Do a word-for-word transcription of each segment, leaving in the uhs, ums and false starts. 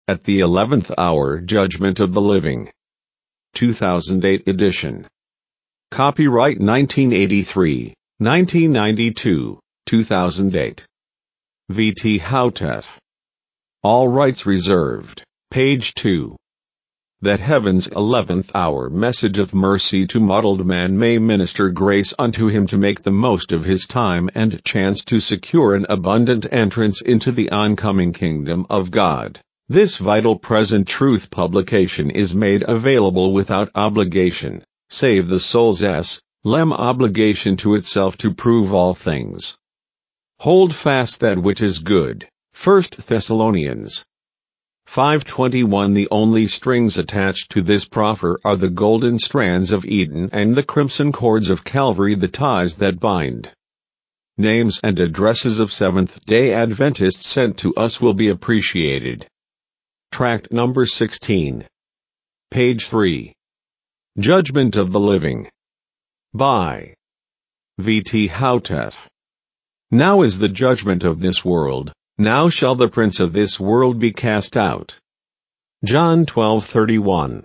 at the eleventh hour Judgment of the Living. two thousand eight edition. Copyright nineteen eighty-three, nineteen ninety-two, two thousand eight. V T Houtet. All rights reserved. Page two. That heaven's eleventh hour message of mercy to muddled man may minister grace unto him to make the most of his time and chance to secure an abundant entrance into the oncoming kingdom of God. This vital present truth publication is made available without obligation, save the soul's s. lem obligation to itself to prove all things. Hold fast that which is good. First Thessalonians five twenty-one. The only strings attached to this proffer are the golden strands of Eden and the crimson cords of Calvary, the ties that bind. Names and addresses of Seventh-day Adventists sent to us will be appreciated. Tract number sixteen. Page three. Judgment of the Living. By V T Houtet. Now is the judgment of this world. Now shall the prince of this world be cast out. John twelve thirty-one.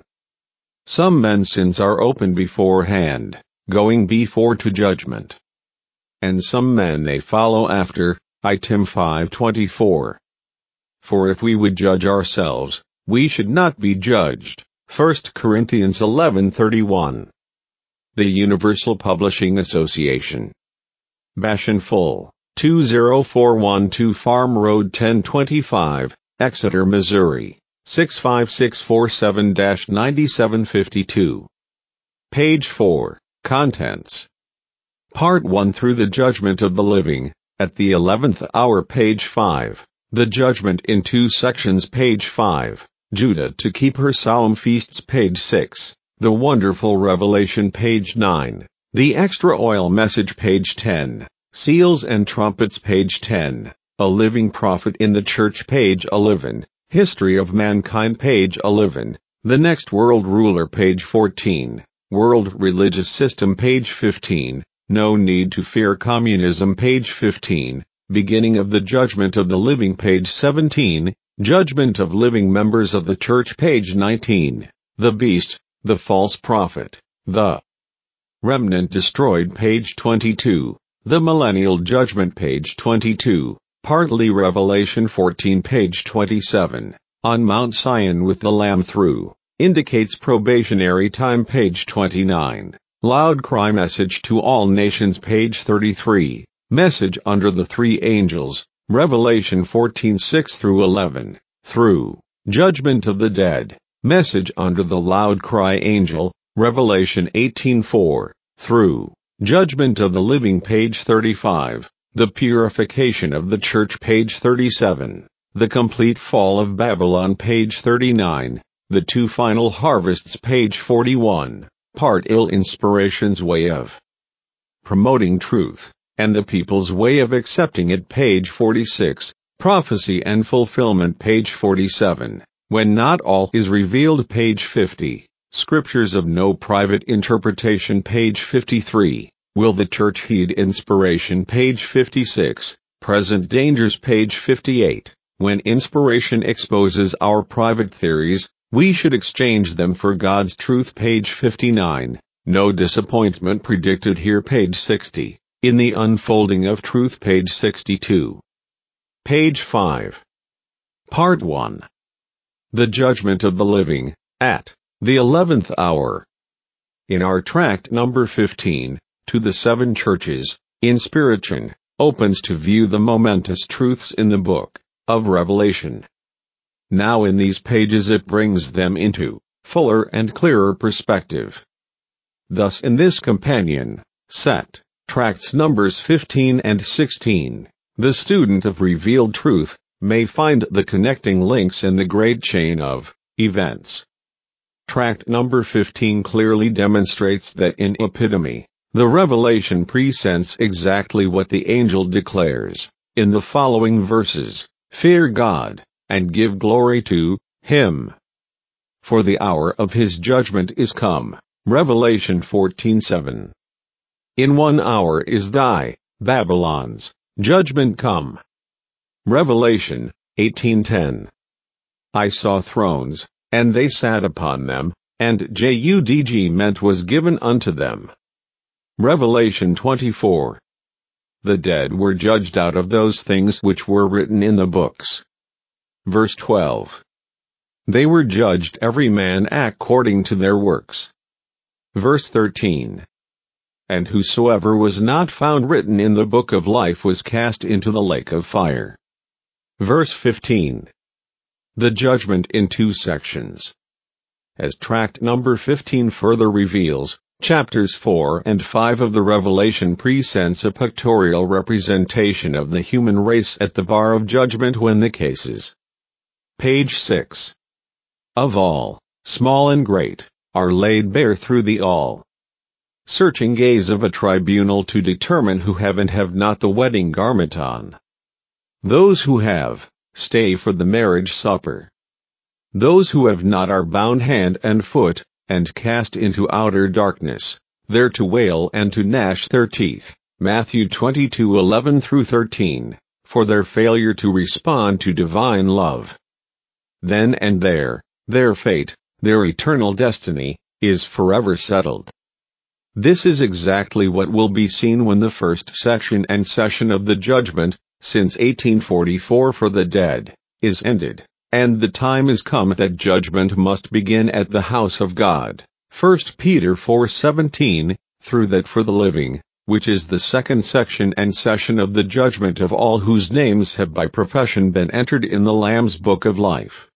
Some men's sins are open beforehand, going before to judgment. And some men they follow after, I Tim five twenty-four. For if we would judge ourselves, we should not be judged. First Corinthians eleven thirty-one. The Universal Publishing Association. Bashan Full. two zero four one two Farm Road ten twenty-five, Exeter, Missouri, six five six four seven dash nine seven five two. Page four, Contents. Part one Through the Judgment of the Living, at the eleventh hour. Page five, The Judgment in two sections. Page five, Judah to keep her solemn feasts. Page six, The Wonderful Revelation. Page nine, The Extra Oil Message. Page ten, Seals and Trumpets. Page ten, A Living Prophet in the Church. Page eleven, History of Mankind. Page eleven, The Next World Ruler. Page fourteen, World Religious System. Page fifteen, No Need to Fear Communism. Page fifteen, Beginning of the Judgment of the Living. Page seventeen, Judgment of Living Members of the Church. Page nineteen, The Beast, the False Prophet, the Remnant Destroyed. Page twenty-two, The Millennial Judgment. Page twenty-two, Partly Revelation fourteen. Page twenty-seven, On Mount Zion with the Lamb through, indicates probationary time. Page twenty-nine, Loud Cry Message to All Nations. Page thirty-three, Message under the Three Angels, Revelation fourteen six through eleven, through, Judgment of the Dead, Message under the Loud Cry Angel, Revelation eighteen four, through, Judgment of the Living. Page thirty-five, The Purification of the Church. Page thirty-seven, The Complete Fall of Babylon. Page thirty-nine, The Two Final Harvests. Page forty-one, Part I Inspiration's Way of Promoting Truth, and the People's Way of Accepting It. Page forty-six, Prophecy and Fulfillment. Page forty-seven, When Not All is Revealed. Page fifty, Scriptures of No Private Interpretation. Page fifty-three, Will the Church Heed Inspiration? Page fifty-six, Present Dangers. Page fifty-eight, When Inspiration Exposes Our Private Theories, We Should Exchange Them for God's Truth. Page fifty-nine, No Disappointment Predicted Here. Page sixty, In the Unfolding of Truth. Page sixty-two. Page five. Part one. The Judgment of the Living, at the eleventh hour. In our tract number fifteen, To the Seven Churches, Inspiration opens to view the momentous truths in the book of Revelation. Now in these pages it brings them into fuller and clearer perspective. Thus in this companion set, tracts numbers fifteen and sixteen, the student of revealed truth may find the connecting links in the great chain of events. Tract number fifteen clearly demonstrates that in epitome, the revelation presents exactly what the angel declares in the following verses: Fear God, and give glory to Him, for the hour of His judgment is come. Revelation fourteen seven. In one hour is thy, Babylon's, judgment come. Revelation eighteen ten. I saw thrones, and they sat upon them, and judgment was given unto them. Revelation twenty-four. The dead were judged out of those things which were written in the books. Verse twelve. They were judged every man according to their works. Verse thirteen. And whosoever was not found written in the book of life was cast into the lake of fire. Verse fifteen. The judgment in two sections. As tract number fifteen further reveals, chapters four and five of the Revelation presents a pictorial representation of the human race at the bar of judgment when the cases. Page six. Of all, small and great, are laid bare through the all searching gaze of a tribunal to determine who have and have not the wedding garment on. Those who have, stay for the marriage supper. Those who have not are bound hand and foot, and cast into outer darkness, there to wail and to gnash their teeth. Matthew twenty-two eleven through thirteen, for their failure to respond to divine love. Then and there, their fate, their eternal destiny, is forever settled. This is exactly what will be seen when the first section and session of the judgment, since eighteen forty-four for the dead, is ended, and the time is come that judgment must begin at the house of God. First Peter four seventeen, through that for the living, which is the second section and session of the judgment of all whose names have by profession been entered in the Lamb's book of life.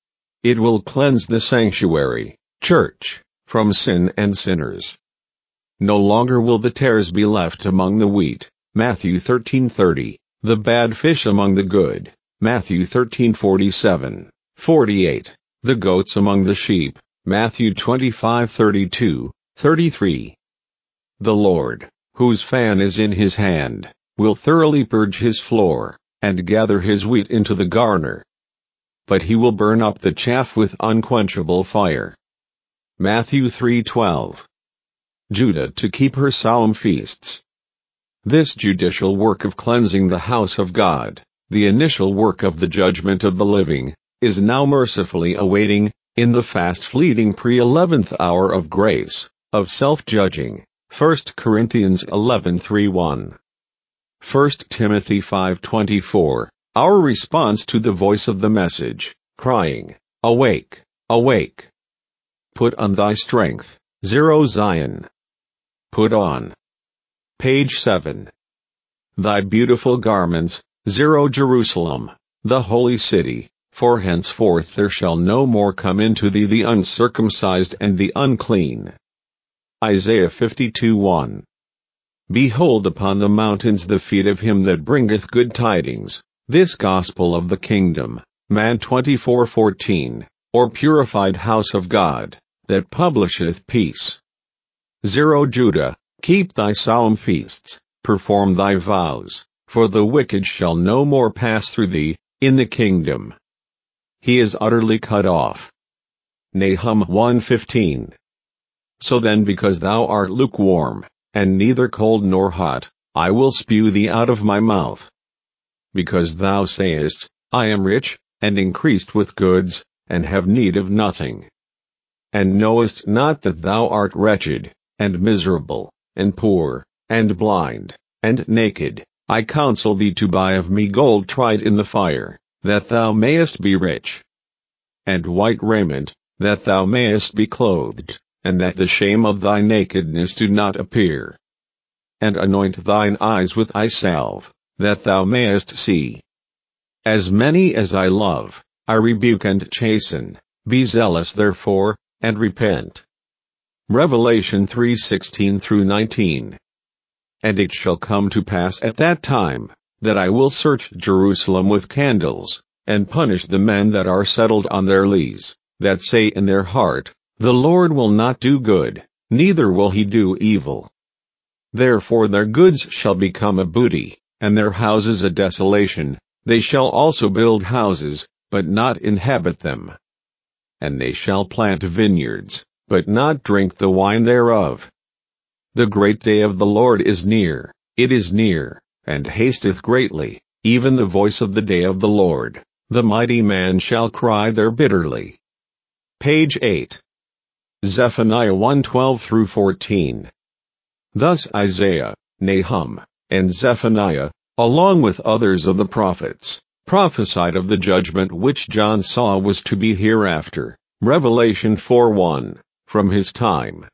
It will cleanse the sanctuary, church, from sin and sinners. No longer will the tares be left among the wheat, Matthew thirteen thirty, the bad fish among the good, Matthew thirteen forty-seven, forty-eight, the goats among the sheep, Matthew twenty-five thirty-two, thirty-three. The Lord, whose fan is in his hand, will thoroughly purge his floor, and gather his wheat into the garner. But he will burn up the chaff with unquenchable fire. Matthew three twelve. Judah to keep her solemn feasts. This judicial work of cleansing the house of God, the initial work of the judgment of the living, is now mercifully awaiting, in the fast-fleeting pre-eleventh hour of grace, of self-judging. First Corinthians eleven three one. First Timothy five twenty-four, our response to the voice of the message, crying, Awake, awake! Put on thy strength, Zero Zion. Put on. Page seven. Thy beautiful garments, Zero Jerusalem, the holy city, for henceforth there shall no more come into thee the uncircumcised and the unclean. Isaiah fifty-two one. Behold upon the mountains the feet of him that bringeth good tidings, this gospel of the kingdom, Man twenty-four fourteen, or purified house of God, that publisheth peace. Zero Judah, keep thy solemn feasts, perform thy vows, for the wicked shall no more pass through thee, in the kingdom. He is utterly cut off. Nahum one fifteen. So then because thou art lukewarm, and neither cold nor hot, I will spew thee out of my mouth. Because thou sayest, I am rich, and increased with goods, and have need of nothing. And knowest not that thou art wretched, and miserable, and poor, and blind, and naked, I counsel thee to buy of me gold tried in the fire, that thou mayest be rich. And white raiment, that thou mayest be clothed, and that the shame of thy nakedness do not appear. And anoint thine eyes with eye salve, that thou mayest see. As many as I love, I rebuke and chasten, be zealous therefore, and repent. Revelation three sixteen through nineteen. And it shall come to pass at that time, that I will search Jerusalem with candles, and punish the men that are settled on their lees, that say in their heart, The Lord will not do good, neither will he do evil. Therefore their goods shall become a booty, and their houses a desolation, they shall also build houses, but not inhabit them. And they shall plant vineyards, but not drink the wine thereof. The great day of the Lord is near, it is near, and hasteth greatly, even the voice of the day of the Lord. The mighty man shall cry there bitterly. Page eight. Zephaniah one twelve through fourteen. Thus Isaiah, Nahum, and Zephaniah, along with others of the prophets, prophesied of the judgment which John saw was to be hereafter. Revelation four one, from his time.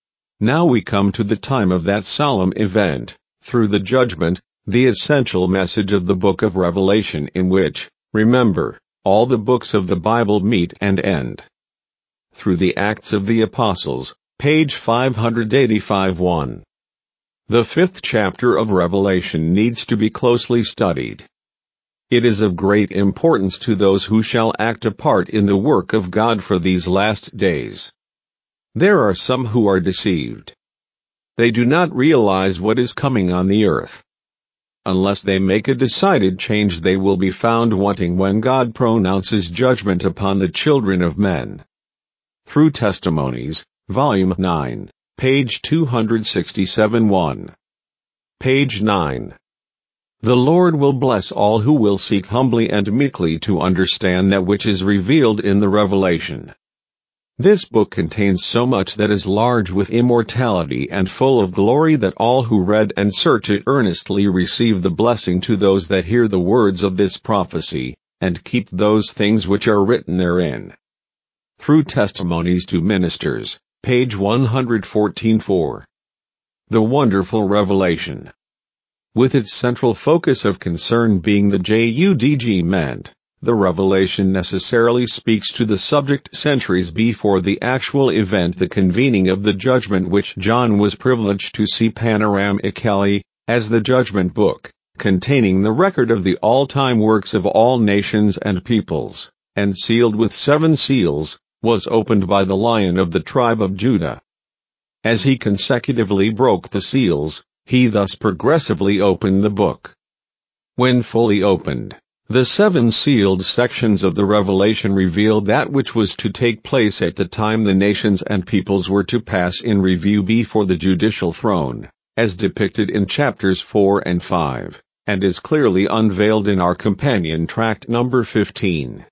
Now we come to the time of that solemn event, through the judgment, the essential message of the book of Revelation, in which, remember, all the books of the Bible meet and end. Through the Acts of the Apostles, page five eighty-five one. The fifth chapter of Revelation needs to be closely studied. It is of great importance to those who shall act a part in the work of God for these last days. There are some who are deceived. They do not realize what is coming on the earth. Unless they make a decided change, they will be found wanting when God pronounces judgment upon the children of men. Through Testimonies, Volume nine, page two sixty-seven one. Page nine. The Lord will bless all who will seek humbly and meekly to understand that which is revealed in the Revelation. This book contains so much that is large with immortality and full of glory that all who read and search it earnestly receive the blessing to those that hear the words of this prophecy, and keep those things which are written therein. Through Testimonies to Ministers, page one fourteen four. The Wonderful Revelation. With its central focus of concern being the judgment, the Revelation necessarily speaks to the subject centuries before the actual event, the convening of the judgment, which John was privileged to see panoramically, as the judgment book, containing the record of the all-time works of all nations and peoples, and sealed with seven seals, was opened by the Lion of the tribe of Judah. As he consecutively broke the seals, he thus progressively opened the book. When fully opened, the seven sealed sections of the Revelation revealed that which was to take place at the time the nations and peoples were to pass in review before the judicial throne, as depicted in chapters four and five, and is clearly unveiled in our companion tract number fifteen.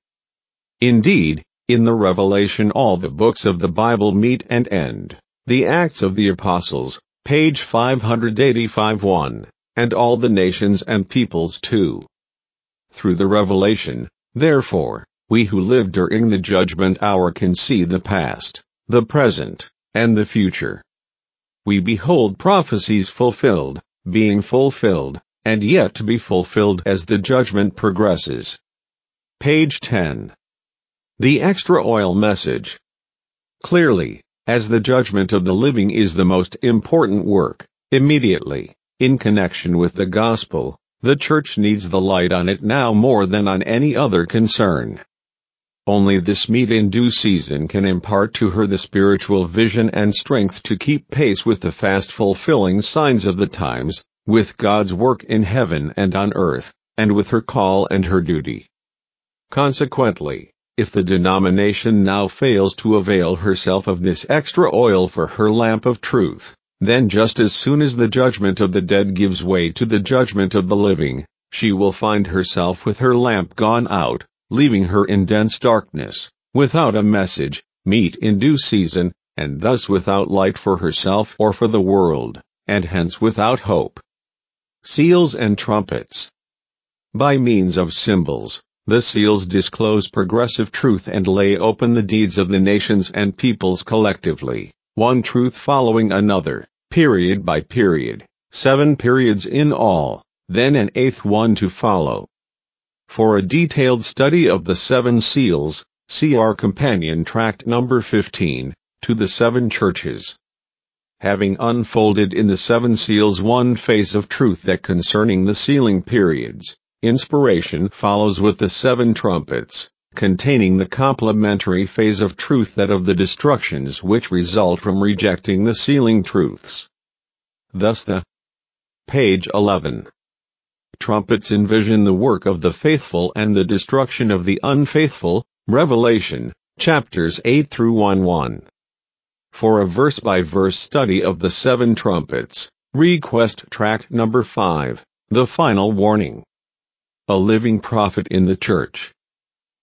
Indeed, in the Revelation all the books of the Bible meet and end. The Acts of the Apostles, page five eighty-five one, and all the nations and peoples too. Through the Revelation, therefore, we who live during the judgment hour can see the past, the present, and the future. We behold prophecies fulfilled, being fulfilled, and yet to be fulfilled as the judgment progresses. Page ten. The Extra Oil Message. Clearly, as the judgment of the living is the most important work, immediately, in connection with the gospel, the church needs the light on it now more than on any other concern. Only this meet in due season can impart to her the spiritual vision and strength to keep pace with the fast fulfilling signs of the times, with God's work in heaven and on earth, and with her call and her duty. Consequently, if the denomination now fails to avail herself of this extra oil for her lamp of truth, then just as soon as the judgment of the dead gives way to the judgment of the living, she will find herself with her lamp gone out, leaving her in dense darkness, without a message, meet in due season, and thus without light for herself or for the world, and hence without hope. Seals and Trumpets. By means of symbols, the seals disclose progressive truth and lay open the deeds of the nations and peoples collectively, one truth following another, period by period, seven periods in all, then an eighth one to follow. For a detailed study of the seven seals, see our companion tract number fifteen, to the seven churches. Having unfolded in the seven seals one phase of truth that concerning the sealing periods, inspiration follows with the seven trumpets, containing the complementary phase of truth, that of the destructions which result from rejecting the sealing truths. Thus the page eleven. Trumpets envision the work of the faithful and the destruction of the unfaithful. Revelation, chapters eight through eleven. For a verse-by-verse study of the seven trumpets, request tract number five, The Final Warning. A Living Prophet in the Church.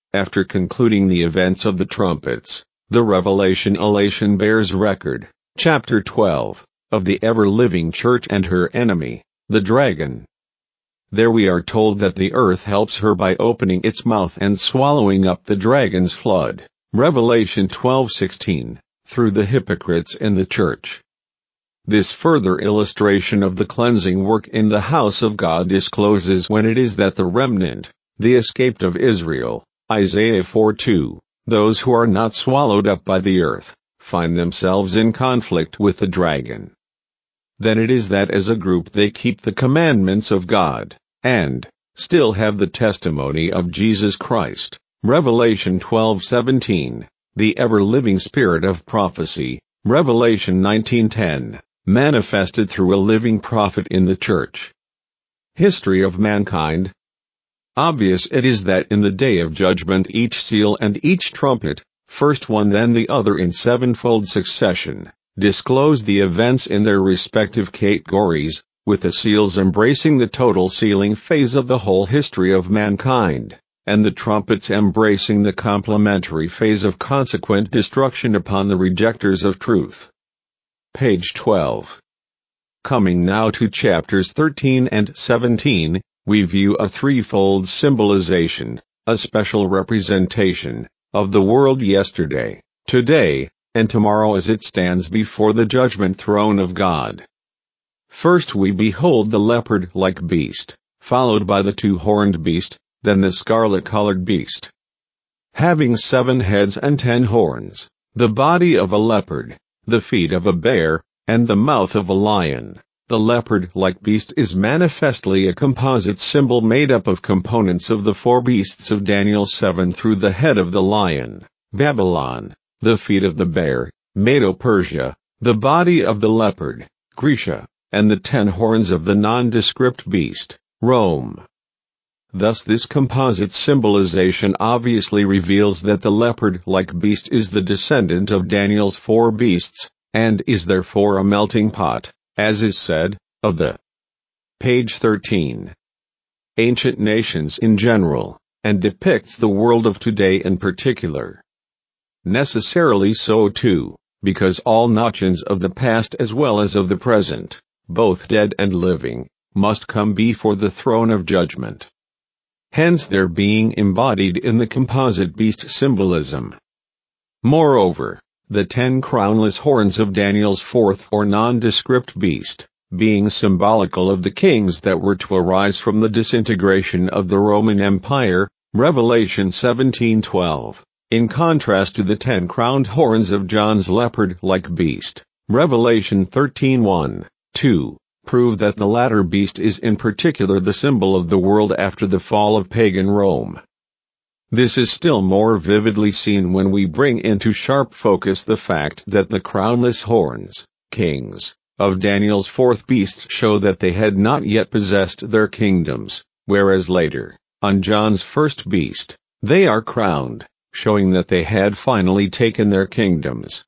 After concluding the events of the trumpets, the Revelation elation bears record, chapter twelve, of the ever-living church and her enemy, the dragon. There we are told that the earth helps her by opening its mouth and swallowing up the dragon's flood, Revelation twelve sixteen, through the hypocrites in the church. This further illustration of the cleansing work in the house of God discloses when it is that the remnant, the escaped of Israel, Isaiah four two, those who are not swallowed up by the earth, find themselves in conflict with the dragon. Then it is that as a group they keep the commandments of God, and still have the testimony of Jesus Christ, Revelation twelve seventeen, the ever-living spirit of prophecy, Revelation nineteen ten, manifested through a living prophet in the church. History of mankind. Obvious it is that in the day of judgment each seal and each trumpet, first one then the other in sevenfold succession, disclose the events in their respective categories, with the seals embracing the total sealing phase of the whole history of mankind, and the trumpets embracing the complementary phase of consequent destruction upon the rejectors of truth. Page twelve. Coming now to chapters thirteen and seventeen, we view a threefold symbolization, a special representation, of the world yesterday, today, and tomorrow as it stands before the judgment throne of God. First we behold the leopard-like beast, followed by the two-horned beast, then the scarlet-colored beast. Having seven heads and ten horns, the body of a leopard, the feet of a bear, and the mouth of a lion, the leopard-like beast is manifestly a composite symbol made up of components of the four beasts of Daniel seven through the head of the lion, Babylon, the feet of the bear, Medo-Persia, the body of the leopard, Grecia, and the ten horns of the nondescript beast, Rome. Thus this composite symbolization obviously reveals that the leopard-like beast is the descendant of Daniel's four beasts, and is therefore a melting pot, as is said, of the. Page thirteen. Ancient nations in general, and depicts the world of today in particular. Necessarily so too, because all nations of the past as well as of the present, both dead and living, must come before the throne of judgment. Hence their being embodied in the composite beast symbolism. Moreover, the ten crownless horns of Daniel's fourth or nondescript beast, being symbolical of the kings that were to arise from the disintegration of the Roman Empire, Revelation seventeen twelve, in contrast to the ten crowned horns of John's leopard-like beast, Revelation thirteen one, two, prove that the latter beast is in particular the symbol of the world after the fall of pagan Rome. This is still more vividly seen when we bring into sharp focus the fact that the crownless horns, kings, of Daniel's fourth beast show that they had not yet possessed their kingdoms, whereas later, on John's first beast, they are crowned, showing that they had finally taken their kingdoms.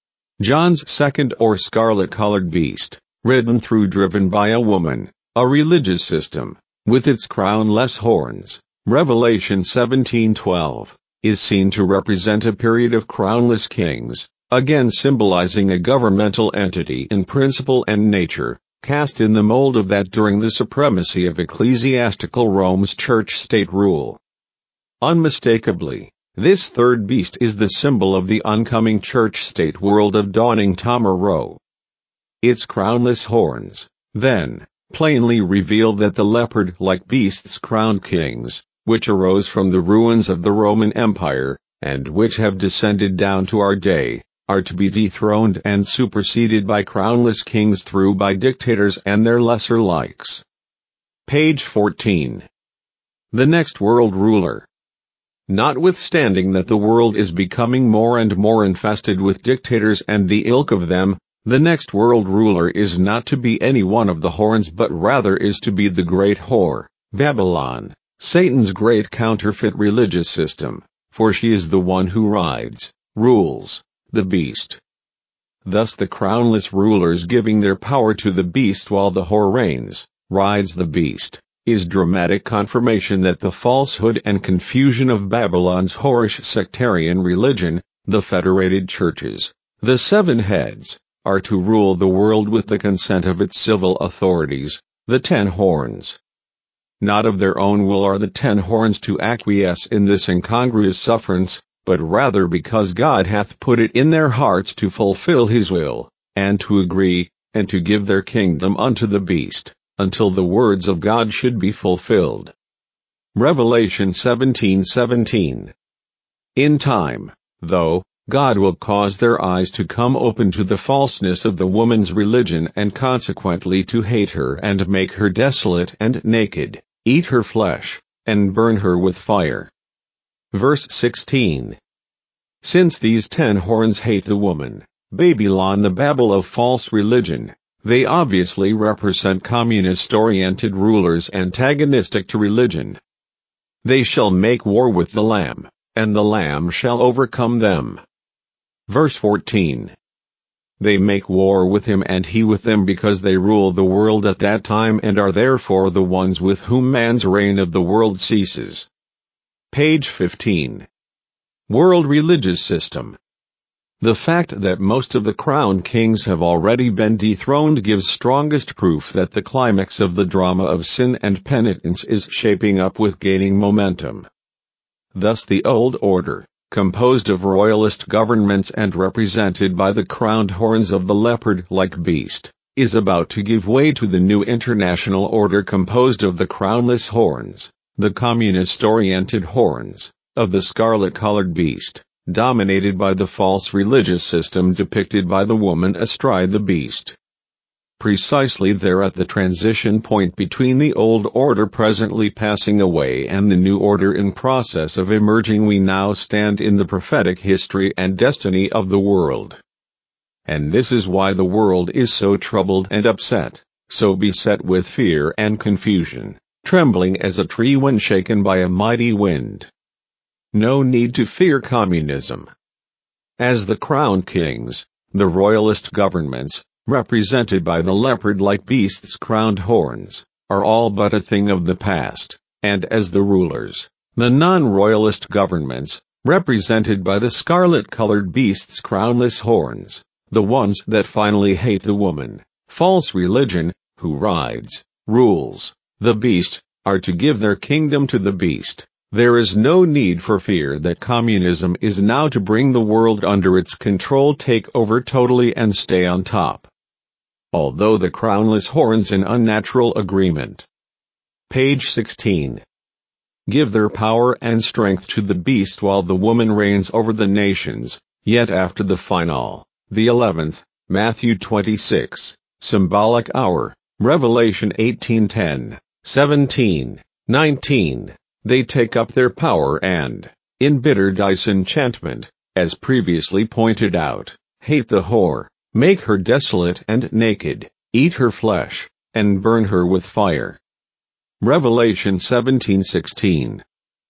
John's second or scarlet-colored beast, ridden through driven by a woman, a religious system, with its crownless horns, Revelation seventeen twelve, is seen to represent a period of crownless kings, again symbolizing a governmental entity in principle and nature, cast in the mold of that during the supremacy of ecclesiastical Rome's church-state rule. Unmistakably, this third beast is the symbol of the oncoming church-state world of dawning tomorrow. Its crownless horns, then, plainly reveal that the leopard-like beasts crowned kings, which arose from the ruins of the Roman Empire, and which have descended down to our day, are to be dethroned and superseded by crownless kings through by dictators and their lesser likes. Page fourteen. The next world ruler. Notwithstanding that the world is becoming more and more infested with dictators and the ilk of them, the next world ruler is not to be any one of the horns but rather is to be the great whore, Babylon, Satan's great counterfeit religious system, for she is the one who rides, rules, the beast. Thus the crownless rulers giving their power to the beast while the whore reigns, rides the beast, is dramatic confirmation that the falsehood and confusion of Babylon's whorish sectarian religion, the federated churches, the seven heads, are to rule the world with the consent of its civil authorities, the ten horns. Not of their own will are the ten horns to acquiesce in this incongruous sufferance, but rather because God hath put it in their hearts to fulfill his will, and to agree, and to give their kingdom unto the beast, until the words of God should be fulfilled. Revelation seventeen seventeen. In time, though, God will cause their eyes to come open to the falseness of the woman's religion and consequently to hate her and make her desolate and naked, eat her flesh, and burn her with fire. Verse sixteen. Since these ten horns hate the woman, Babylon the Babel of false religion, they obviously represent communist-oriented rulers antagonistic to religion. They shall make war with the Lamb, and the Lamb shall overcome them. Verse fourteen. They make war with him and he with them because they rule the world at that time and are therefore the ones with whom man's reign of the world ceases. Page fifteen. World Religious System. The fact that most of the crowned kings have already been dethroned gives strongest proof that the climax of the drama of sin and penitence is shaping up with gaining momentum. Thus the old order, composed of royalist governments and represented by the crowned horns of the leopard-like beast, is about to give way to the new international order composed of the crownless horns, the communist-oriented horns, of the scarlet-colored beast, dominated by the false religious system depicted by the woman astride the beast. Precisely there at the transition point between the old order presently passing away and the new order in process of emerging we now stand in the prophetic history and destiny of the world. And this is why the world is so troubled and upset, so beset with fear and confusion, trembling as a tree when shaken by a mighty wind. No need to fear communism. As the crowned kings, the royalist governments, represented by the leopard-like beast's crowned horns, are all but a thing of the past, and as the rulers, the non-royalist governments, represented by the scarlet-colored beast's crownless horns, the ones that finally hate the woman, false religion, who rides, rules, the beast, are to give their kingdom to the beast. There is no need for fear that communism is now to bring the world under its control, take over totally and stay on top. Although the crownless horns in unnatural agreement. Page sixteen. Give their power and strength to the beast while the woman reigns over the nations, yet after the final, the eleventh, Matthew twenty-six, symbolic hour, Revelation eighteen ten, seventeen, nineteen. They take up their power and, in bitter disenchantment, as previously pointed out, hate the whore, make her desolate and naked, eat her flesh, and burn her with fire. Revelation seventeen sixteen.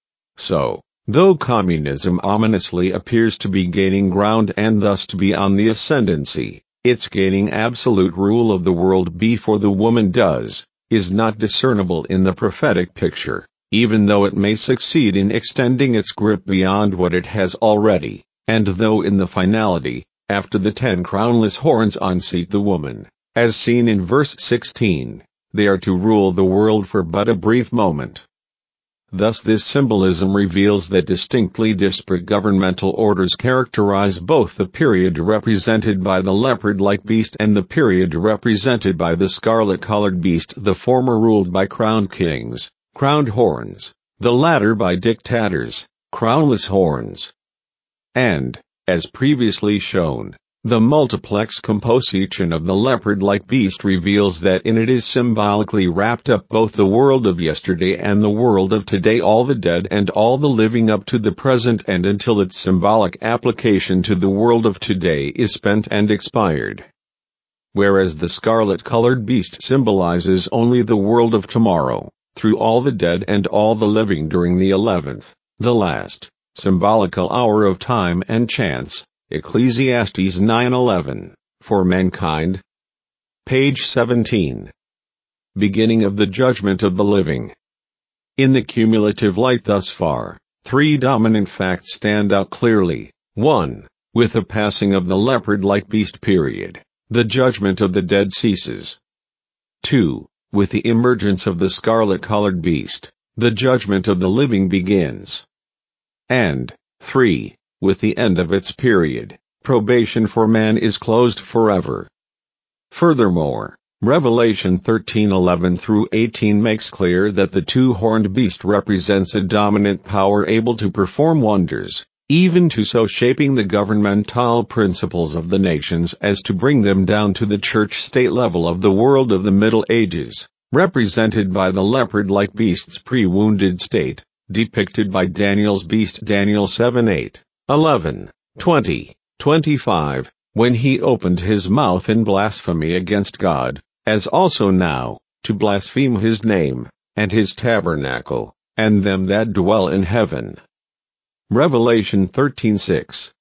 So, though communism ominously appears to be gaining ground and thus to be on the ascendancy, its gaining absolute rule of the world before the woman does, is not discernible in the prophetic picture, even though it may succeed in extending its grip beyond what it has already, and though in the finality, after the ten crownless horns unseat the woman, as seen in verse sixteen, they are to rule the world for but a brief moment. Thus this symbolism reveals that distinctly disparate governmental orders characterize both the period represented by the leopard-like beast and the period represented by the scarlet-colored beast, the former ruled by crowned kings, crowned horns, the latter by dictators, crownless horns. And, as previously shown, the multiplex composition of the leopard-like beast reveals that in it is symbolically wrapped up both the world of yesterday and the world of today, all the dead and all the living up to the present and until its symbolic application to the world of today is spent and expired. Whereas the scarlet-colored beast symbolizes only the world of tomorrow, through all the dead and all the living during the eleventh, the last, symbolical hour of time and chance, Ecclesiastes nine eleven, for mankind. Page seventeen. beginning of the judgment of the living. In the cumulative light thus far, three dominant facts stand out clearly. one. With the passing of the leopard-like beast period, the judgment of the dead ceases. two. With the emergence of the scarlet-colored beast, the judgment of the living begins. And, three. With the end of its period, probation for man is closed forever. Furthermore, Revelation thirteen eleven through eighteen makes clear that the two-horned beast represents a dominant power able to perform wonders, even to so shaping the governmental principles of the nations as to bring them down to the church-state level of the world of the Middle Ages, represented by the leopard-like beast's pre-wounded state, depicted by Daniel's beast Daniel seven eight, eleven, twenty, twenty-five, when he opened his mouth in blasphemy against God, as also now, to blaspheme his name, and his tabernacle, and them that dwell in heaven. Revelation thirteen six.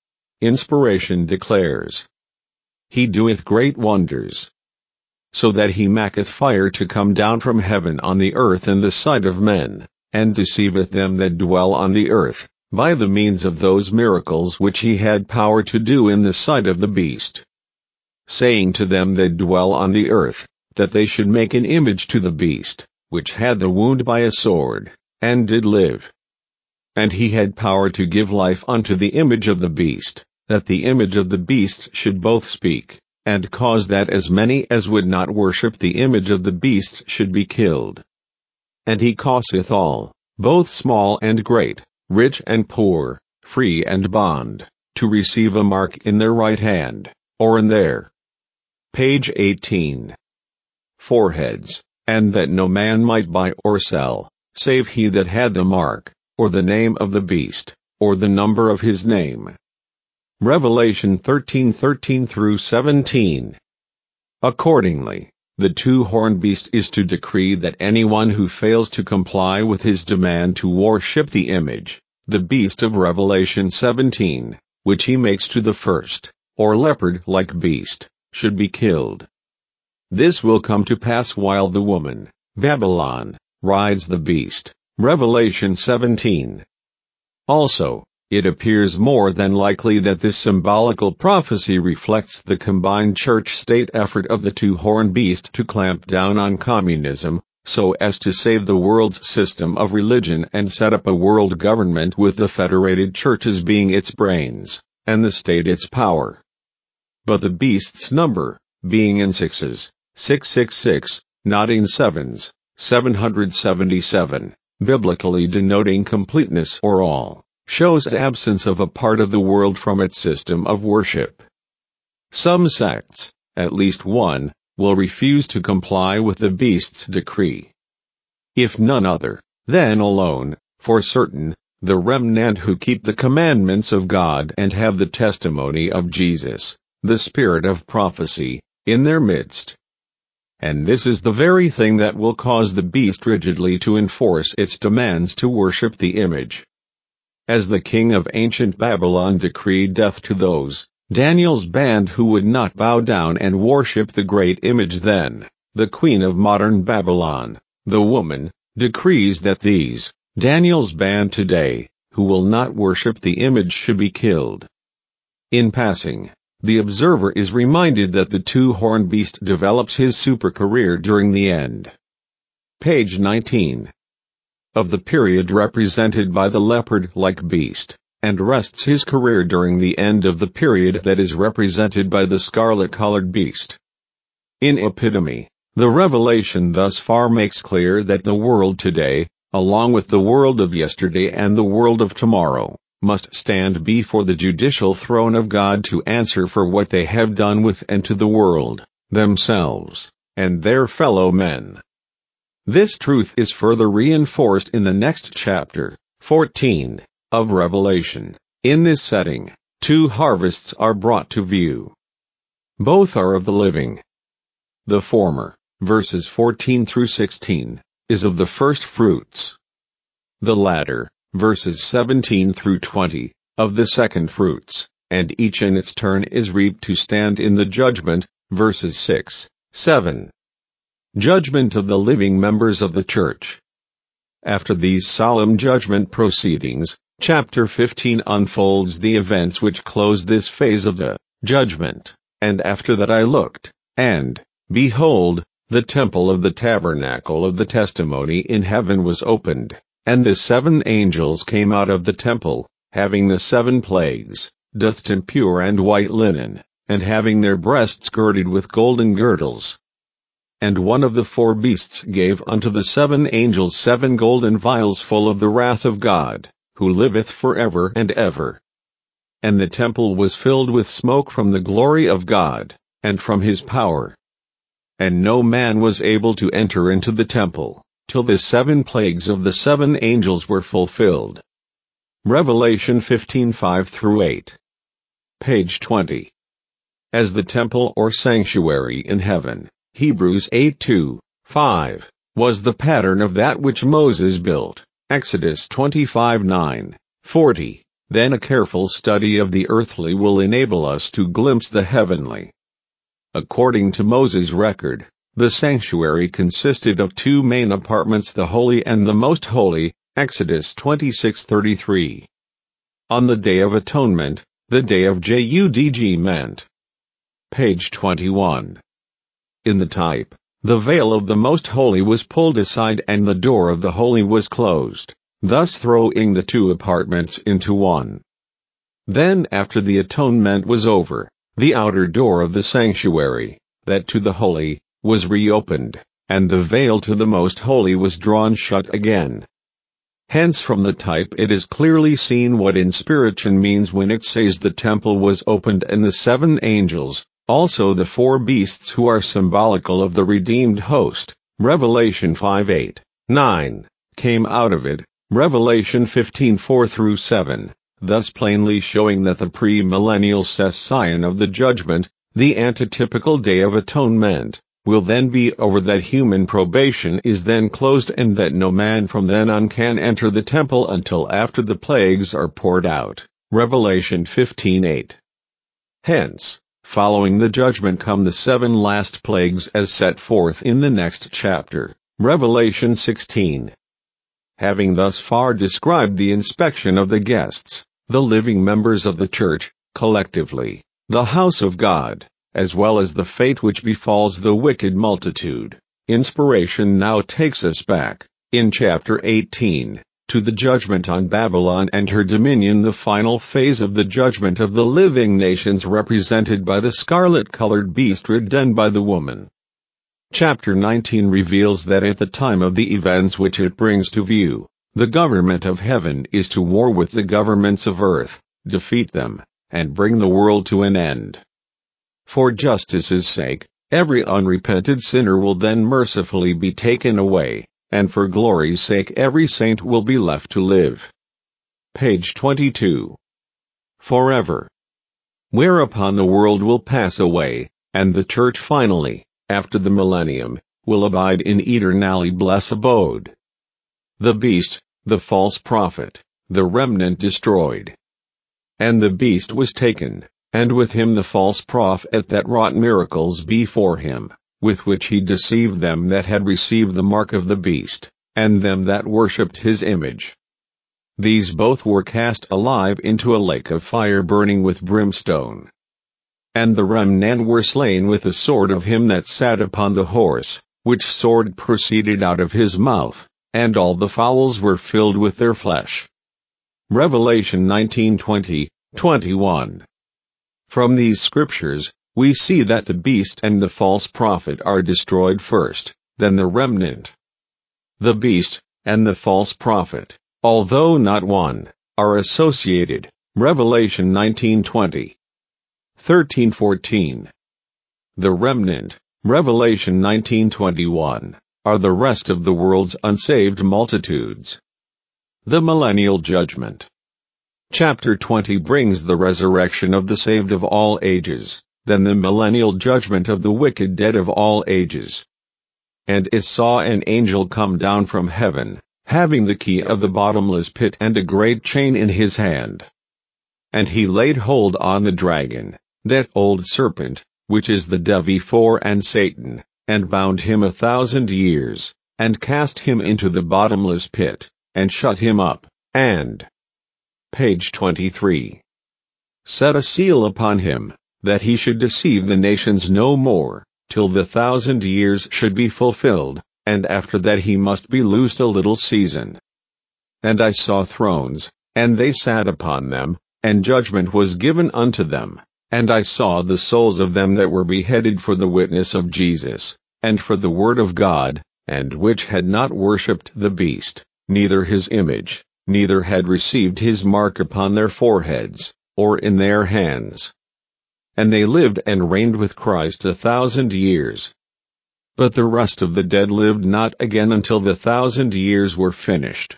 Inspiration declares, He doeth great wonders, so that he maketh fire to come down from heaven on the earth in the sight of men, and deceiveth them that dwell on the earth, by the means of those miracles which he had power to do in the sight of the beast. Saying to them that dwell on the earth, that they should make an image to the beast, which had the wound by a sword, and did live. And he had power to give life unto the image of the beast, that the image of the beast should both speak, and cause that as many as would not worship the image of the beast should be killed. And he causeth all, both small and great, rich and poor, free and bond, to receive a mark in their right hand, or in their page eighteen foreheads, and that no man might buy or sell, save he that had the mark, or the name of the beast, or the number of his name. Revelation thirteen thirteen through seventeen. Accordingly, the two-horned beast is to decree that anyone who fails to comply with his demand to worship the image, the beast of Revelation seventeen, which he makes to the first, or leopard-like beast, should be killed. This will come to pass while the woman, Babylon, rides the beast. Revelation seventeen. Also, it appears more than likely that this symbolical prophecy reflects the combined church-state effort of the two-horned beast to clamp down on communism, so as to save the world's system of religion and set up a world government with the federated churches being its brains, and the state its power. But the beast's number, being in sixes, six six six, not in sevens, seven hundred seventy-seven, biblically denoting completeness or all, shows absence of a part of the world from its system of worship. Some sects, at least one, will refuse to comply with the beast's decree. If none other, then alone, for certain, the remnant who keep the commandments of God and have the testimony of Jesus, the spirit of prophecy, in their midst. And this is the very thing that will cause the beast rigidly to enforce its demands to worship the image. As the king of ancient Babylon decreed death to those, Daniel's band who would not bow down and worship the great image, then, the queen of modern Babylon, the woman, decrees that these, Daniel's band today, who will not worship the image should be killed. In passing, the observer is reminded that the two-horned beast develops his super-career during the end. Page nineteen. Of the period represented by the leopard-like beast, and rests his career during the end of the period that is represented by the scarlet-colored beast. In epitome, the revelation thus far makes clear that the world today, along with the world of yesterday and the world of tomorrow, must stand before the judicial throne of God to answer for what they have done with and to the world, themselves, and their fellow men. This truth is further reinforced in the next chapter, fourteen, of Revelation. In this setting, two harvests are brought to view. Both are of the living. The former, verses fourteen through sixteen, is of the first fruits. The latter, verses seventeen through twenty, of the second fruits, and each in its turn is reaped to stand in the judgment, verses six, seven. Judgment of the living members of the church. After these solemn judgment proceedings, chapter fifteen unfolds the events which close this phase of the judgment. And after that I looked, and, behold, the temple of the tabernacle of the testimony in heaven was opened, and the seven angels came out of the temple, having the seven plagues, clothed in pure and white linen, and having their breasts girded with golden girdles. And one of the four beasts gave unto the seven angels seven golden vials full of the wrath of God, who liveth for ever and ever. And the temple was filled with smoke from the glory of God, and from his power. And no man was able to enter into the temple, till the seven plagues of the seven angels were fulfilled. Revelation fifteen five through eight. Page twenty. As the temple or sanctuary in heaven, Hebrews eight two, five, was the pattern of that which Moses built, Exodus twenty-five nine, forty. Then a careful study of the earthly will enable us to glimpse the heavenly. According to Moses' record, the sanctuary consisted of two main apartments, the Holy and the Most Holy, Exodus twenty-six thirty-three. On the Day of Atonement, the day of judgment. Page twenty-one. In the type, the veil of the Most Holy was pulled aside and the door of the Holy was closed, thus throwing the two apartments into one. Then after the atonement was over, the outer door of the sanctuary, that to the Holy, was reopened, and the veil to the Most Holy was drawn shut again. Hence from the type it is clearly seen what inspiration means when it says the temple was opened and the seven angels, also the four beasts who are symbolical of the redeemed host, Revelation five eight, nine, came out of it, Revelation fifteen four through seven, thus plainly showing that the pre-millennial session of the judgment, the antitypical Day of Atonement, will then be over, that human probation is then closed, and that no man from then on can enter the temple until after the plagues are poured out, Revelation fifteen eight. Hence, following the judgment come the seven last plagues as set forth in the next chapter, Revelation sixteen. Having thus far described the inspection of the guests, the living members of the church, collectively, the house of God, as well as the fate which befalls the wicked multitude, inspiration now takes us back, in chapter eighteen, to the judgment on Babylon and her dominion, the final phase of the judgment of the living nations represented by the scarlet-colored beast ridden by the woman. Chapter nineteen reveals that at the time of the events which it brings to view, the government of heaven is to war with the governments of earth, defeat them, and bring the world to an end. For justice's sake, every unrepented sinner will then mercifully be taken away, and for glory's sake every saint will be left to live. Page twenty-two. Forever. Whereupon the world will pass away, and the church finally, after the millennium, will abide in eternally blessed abode. The beast, the false prophet, the remnant destroyed. And the beast was taken, and with him the false prophet that wrought miracles before him, with which he deceived them that had received the mark of the beast, and them that worshipped his image. These both were cast alive into a lake of fire burning with brimstone. And the remnant were slain with the sword of him that sat upon the horse, which sword proceeded out of his mouth, and all the fowls were filled with their flesh. Revelation nineteen twenty, twenty-one. From these scriptures, we see that the beast and the false prophet are destroyed first, then the remnant. The beast, and the false prophet, although not one, are associated, Revelation nineteen twenty. thirteen fourteen. The remnant, Revelation nineteen twenty-one, are the rest of the world's unsaved multitudes. The millennial judgment. Chapter twenty brings the resurrection of the saved of all ages, then the millennial judgment of the wicked dead of all ages. And I saw an angel come down from heaven, having the key of the bottomless pit and a great chain in his hand. And he laid hold on the dragon, that old serpent, which is the devil and Satan, and bound him a thousand years, and cast him into the bottomless pit, and shut him up, and page twenty-three. Set a seal upon him, that he should deceive the nations no more, till the thousand years should be fulfilled, and after that he must be loosed a little season. And I saw thrones, and they sat upon them, and judgment was given unto them, and I saw the souls of them that were beheaded for the witness of Jesus, and for the word of God, and which had not worshipped the beast, neither his image, neither had received his mark upon their foreheads, or in their hands. And they lived and reigned with Christ a thousand years. But the rest of the dead lived not again until the thousand years were finished.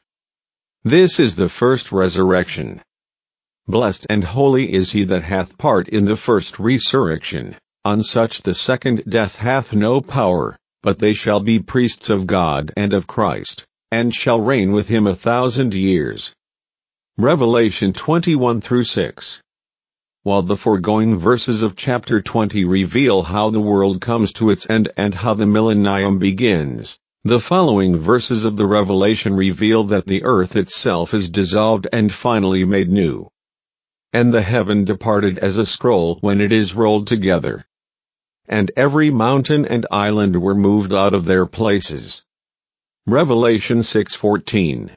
This is the first resurrection. Blessed and holy is he that hath part in the first resurrection. On such the second death hath no power, but they shall be priests of God and of Christ, and shall reign with him a thousand years. Revelation twenty-one through six. While the foregoing verses of chapter twenty reveal how the world comes to its end and how the millennium begins, the following verses of the Revelation reveal that the earth itself is dissolved and finally made new. And the heaven departed as a scroll when it is rolled together. And every mountain and island were moved out of their places. Revelation six fourteen.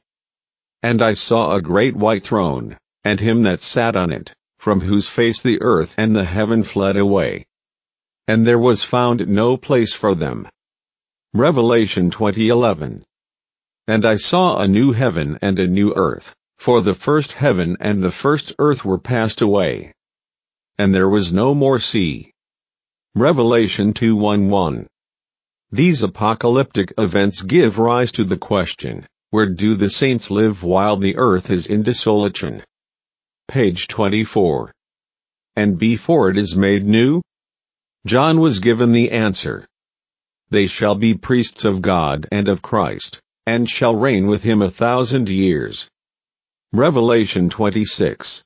And I saw a great white throne, and him that sat on it, from whose face the earth and the heaven fled away. And there was found no place for them. Revelation twenty eleven. And I saw a new heaven and a new earth, for the first heaven and the first earth were passed away. And there was no more sea. Revelation two eleven. These apocalyptic events give rise to the question, where do the saints live while the earth is in desolation? Page twenty-four. And before it is made new? John was given the answer. They shall be priests of God and of Christ, and shall reign with him a thousand years. Revelation twenty-six.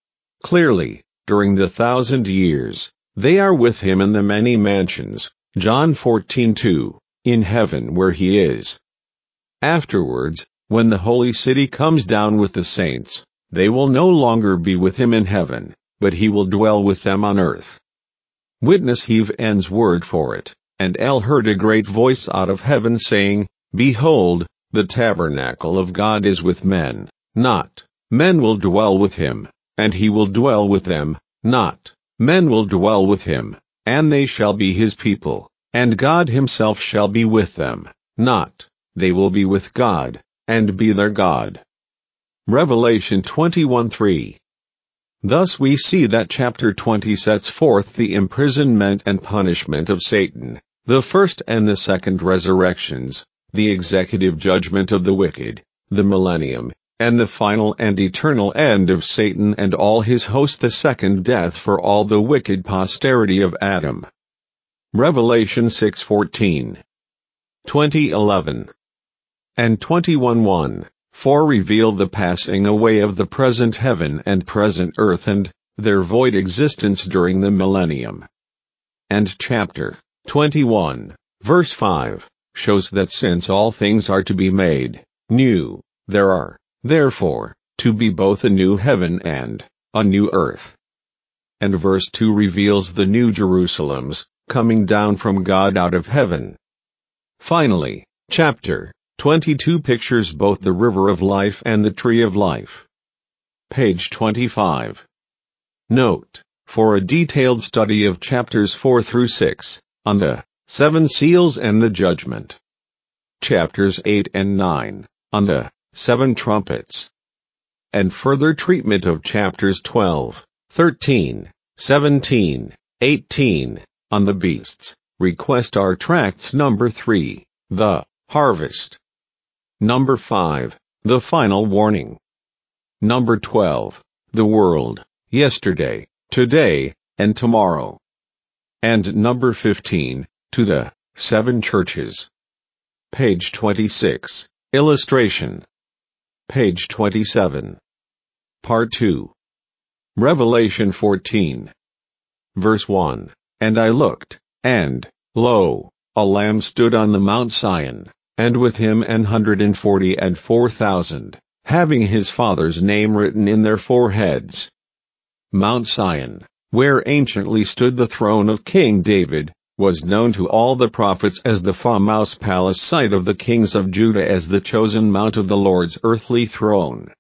Clearly, during the thousand years, they are with him in the many mansions, John fourteen two, in heaven where he is. Afterwards, when the holy city comes down with the saints, they will no longer be with him in heaven, but he will dwell with them on earth. Witness Heave N's word for it. And El heard a great voice out of heaven saying, Behold, the tabernacle of God is with men, not men will dwell with him, and he will dwell with them, not men will dwell with him, and they shall be his people, and God himself shall be with them, not they will be with God, and be their God. Revelation twenty-one three. Thus we see that chapter twenty sets forth the imprisonment and punishment of Satan, the first and the second resurrections, the executive judgment of the wicked, the millennium, and the final and eternal end of Satan and all his host, the second death for all the wicked posterity of Adam. Revelation six fourteen. twenty eleven. And twenty-one one. For reveal the passing away of the present heaven and present earth and their void existence during the millennium. And chapter twenty-one, verse five, shows that since all things are to be made new, there are, therefore, to be both a new heaven and a new earth. And verse two reveals the new Jerusalems, coming down from God out of heaven. Finally, chapter twenty-two pictures both the river of life and the tree of life. Page twenty-five. Note, for a detailed study of chapters four through six, on the seven seals and the judgment. Chapters eight and nine, on the seven trumpets. And further treatment of chapters twelve, thirteen, seventeen, eighteen, on the beasts, request our tracts number three, the harvest. Number five, the final warning. Number twelve, the world, yesterday, today, and tomorrow. And number fifteen, to the seven churches. Page twenty-six, illustration. Page twenty-seven. Part two. Revelation fourteen. Verse one, And I looked, and, lo, a lamb stood on the Mount Sion, and with him an hundred and forty and four thousand, having his father's name written in their foreheads. Mount Sion, where anciently stood the throne of King David, was known to all the prophets as the farmhouse palace site of the kings of Judah, as the chosen mount of the Lord's earthly throne.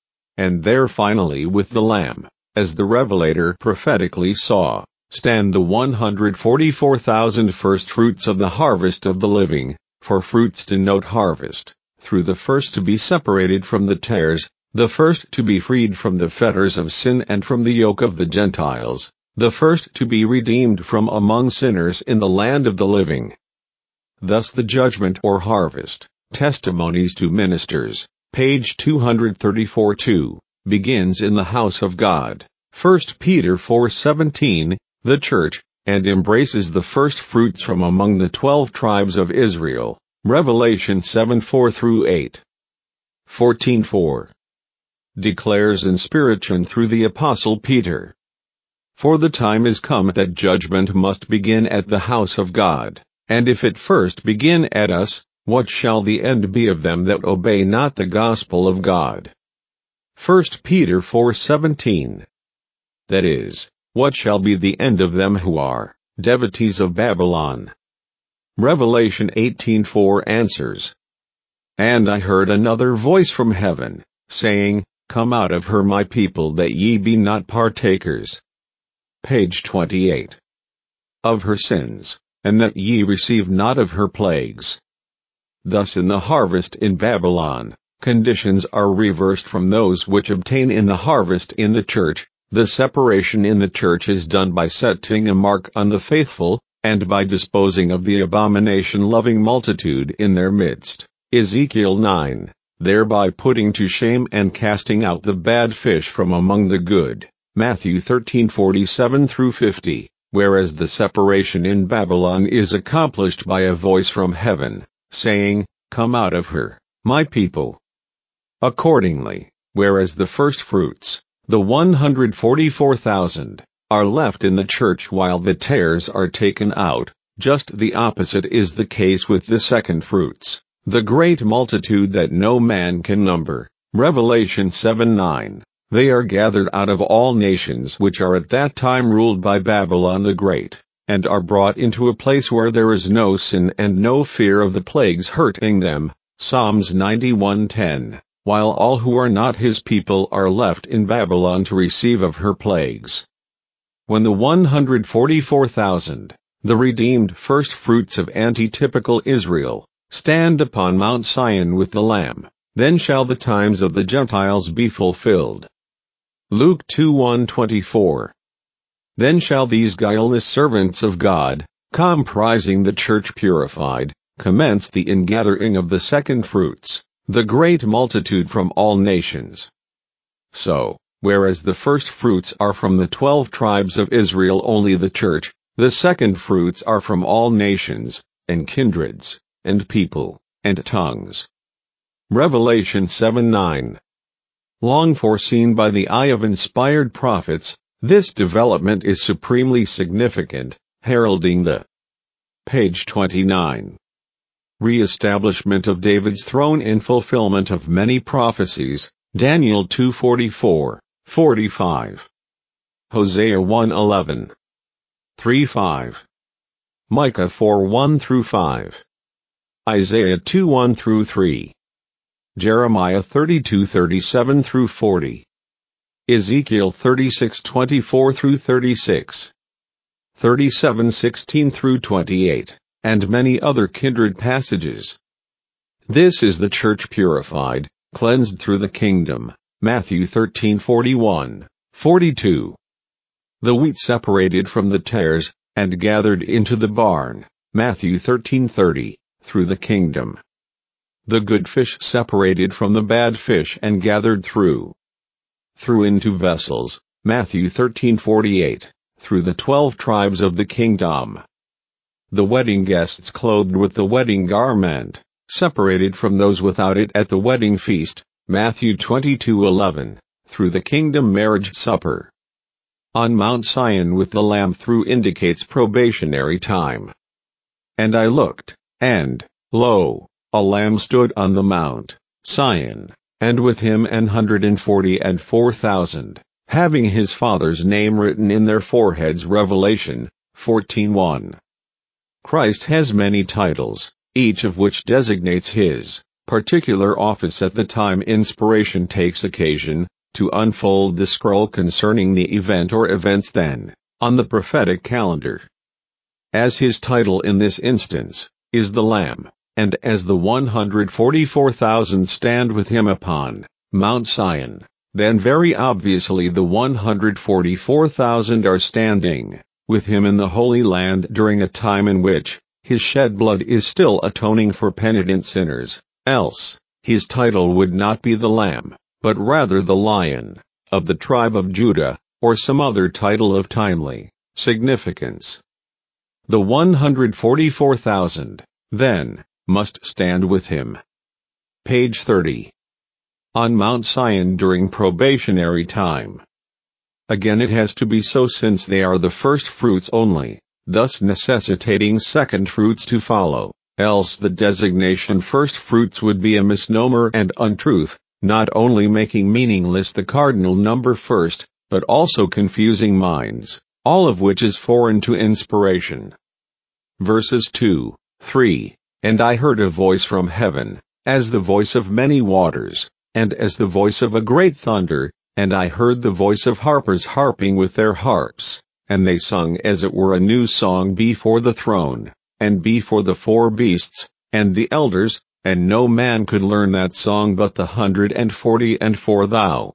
And there finally with the Lamb, as the Revelator prophetically saw, stand the one hundred forty-four thousand first fruits of the harvest of the living, for fruits denote harvest, through the first to be separated from the tares, the first to be freed from the fetters of sin and from the yoke of the Gentiles, the first to be redeemed from among sinners in the land of the living. Thus the judgment or harvest, Testimonies to Ministers, page two thirty-four two, begins in the house of God, First Peter four seventeen, the church, and embraces the first fruits from among the twelve tribes of Israel, Revelation seven four through eight. fourteen four. Declares inspiration through the Apostle Peter. For the time is come that judgment must begin at the house of God, and if it first begin at us, what shall the end be of them that obey not the gospel of God? First Peter four seventeen. That is, what shall be the end of them who are devotees of Babylon? Revelation eighteen four answers. And I heard another voice from heaven, saying, Come out of her, my people, that ye be not partakers. Page twenty-eight. Of her sins, and that ye receive not of her plagues. Thus in the harvest in Babylon, conditions are reversed from those which obtain in the harvest in the church. The separation in the church is done by setting a mark on the faithful, and by disposing of the abomination-loving multitude in their midst. Ezekiel nine. Thereby putting to shame and casting out the bad fish from among the good, Matthew thirteen forty-seven through fifty, whereas the separation in Babylon is accomplished by a voice from heaven, saying, Come out of her, my people. Accordingly, whereas the first fruits, the one hundred forty-four thousand, are left in the church while the tares are taken out, just the opposite is the case with the second fruits, the great multitude that no man can number, Revelation seven nine. They are gathered out of all nations which are at that time ruled by Babylon the Great, and are brought into a place where there is no sin and no fear of the plagues hurting them, Psalms ninety-one ten, while all who are not his people are left in Babylon to receive of her plagues. When the one hundred forty-four thousand, the redeemed first fruits of antitypical Israel, stand upon Mount Sion with the Lamb, then shall the times of the Gentiles be fulfilled. Luke two one twenty-four. Then shall these guileless servants of God, comprising the church purified, commence the ingathering of the second fruits, the great multitude from all nations. So, whereas the first fruits are from the twelve tribes of Israel only the church, the second fruits are from all nations, and kindreds, and people, and tongues. Revelation seven nine. Long foreseen by the eye of inspired prophets, this development is supremely significant, heralding the page twenty-nine. Re-establishment of David's throne in fulfillment of many prophecies, Daniel two forty-four, forty-five. Hosea one eleven. three five. Micah four one through five. Isaiah two one through three. Jeremiah thirty-two thirty-seven through forty. Ezekiel thirty-six twenty-four through thirty-six. thirty-seven sixteen through twenty-eight, and many other kindred passages. This is the church purified, cleansed through the kingdom, Matthew thirteen forty-one, forty-two. The wheat separated from the tares, and gathered into the barn, Matthew thirteen thirty, through the kingdom. The good fish separated from the bad fish and gathered through. Through into vessels, Matthew thirteen forty-eight, through the twelve tribes of the kingdom. The wedding guests clothed with the wedding garment, separated from those without it at the wedding feast, Matthew twenty-two eleven, through the kingdom marriage supper. On Mount Sion with the Lamb through indicates probationary time. And I looked, and, lo, a lamb stood on the mount, Sion, and with him an hundred and forty and four thousand, having his father's name written in their foreheads. Revelation fourteen one. Christ has many titles, each of which designates his particular office at the time inspiration takes occasion to unfold the scroll concerning the event or events then on the prophetic calendar. As his title in this instance is the Lamb, and as the one hundred forty-four thousand stand with him upon Mount Sion, then very obviously the one hundred forty-four thousand are standing with him in the Holy Land during a time in which his shed blood is still atoning for penitent sinners, else his title would not be the Lamb, but rather the Lion of the tribe of Judah, or some other title of timely significance. The one hundred forty-four thousand, then, must stand with him. Page thirty. On Mount Sion during probationary time. Again, it has to be so since they are the first fruits only, thus necessitating second fruits to follow, else the designation first fruits would be a misnomer and untruth, not only making meaningless the cardinal number first, but also confusing minds, all of which is foreign to inspiration. Verses two, three, And I heard a voice from heaven, as the voice of many waters, and as the voice of a great thunder, and I heard the voice of harpers harping with their harps, and they sung as it were a new song before the throne, and before the four beasts, and the elders, and no man could learn that song but the hundred and forty and four thou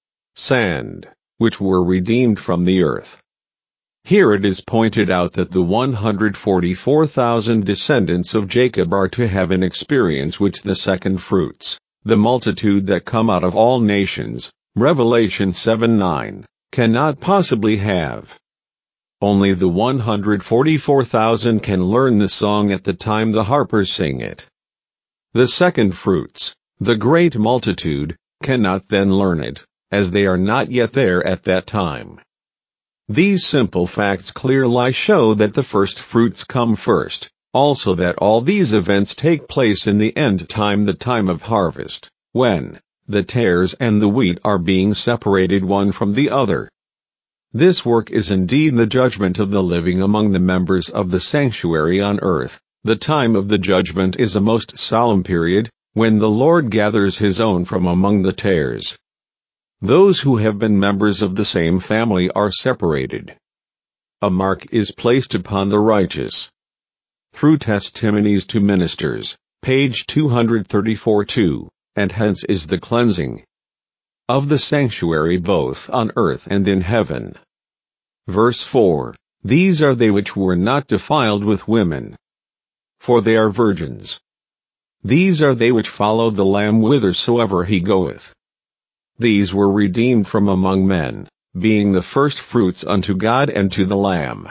sand, which were redeemed from the earth. Here it is pointed out that the one hundred forty-four thousand descendants of Jacob are to have an experience which the second fruits, the multitude that come out of all nations, Revelation seven nine, cannot possibly have. Only the one hundred forty-four thousand can learn the song at the time the harpers sing it. The second fruits, the great multitude, cannot then learn it, as they are not yet there at that time. These simple facts clearly show that the first fruits come first, also that all these events take place in the end time, the time of harvest, when the tares and the wheat are being separated one from the other. This work is indeed the judgment of the living among the members of the sanctuary on earth. The time of the judgment is a most solemn period, when the Lord gathers his own from among the tares. Those who have been members of the same family are separated. A mark is placed upon the righteous. Through testimonies to ministers, page two thirty-four two, and hence is the cleansing of the sanctuary both on earth and in heaven. Verse four, These are they which were not defiled with women, for they are virgins. These are they which follow the Lamb whithersoever he goeth. These were redeemed from among men, being the first fruits unto God and to the Lamb.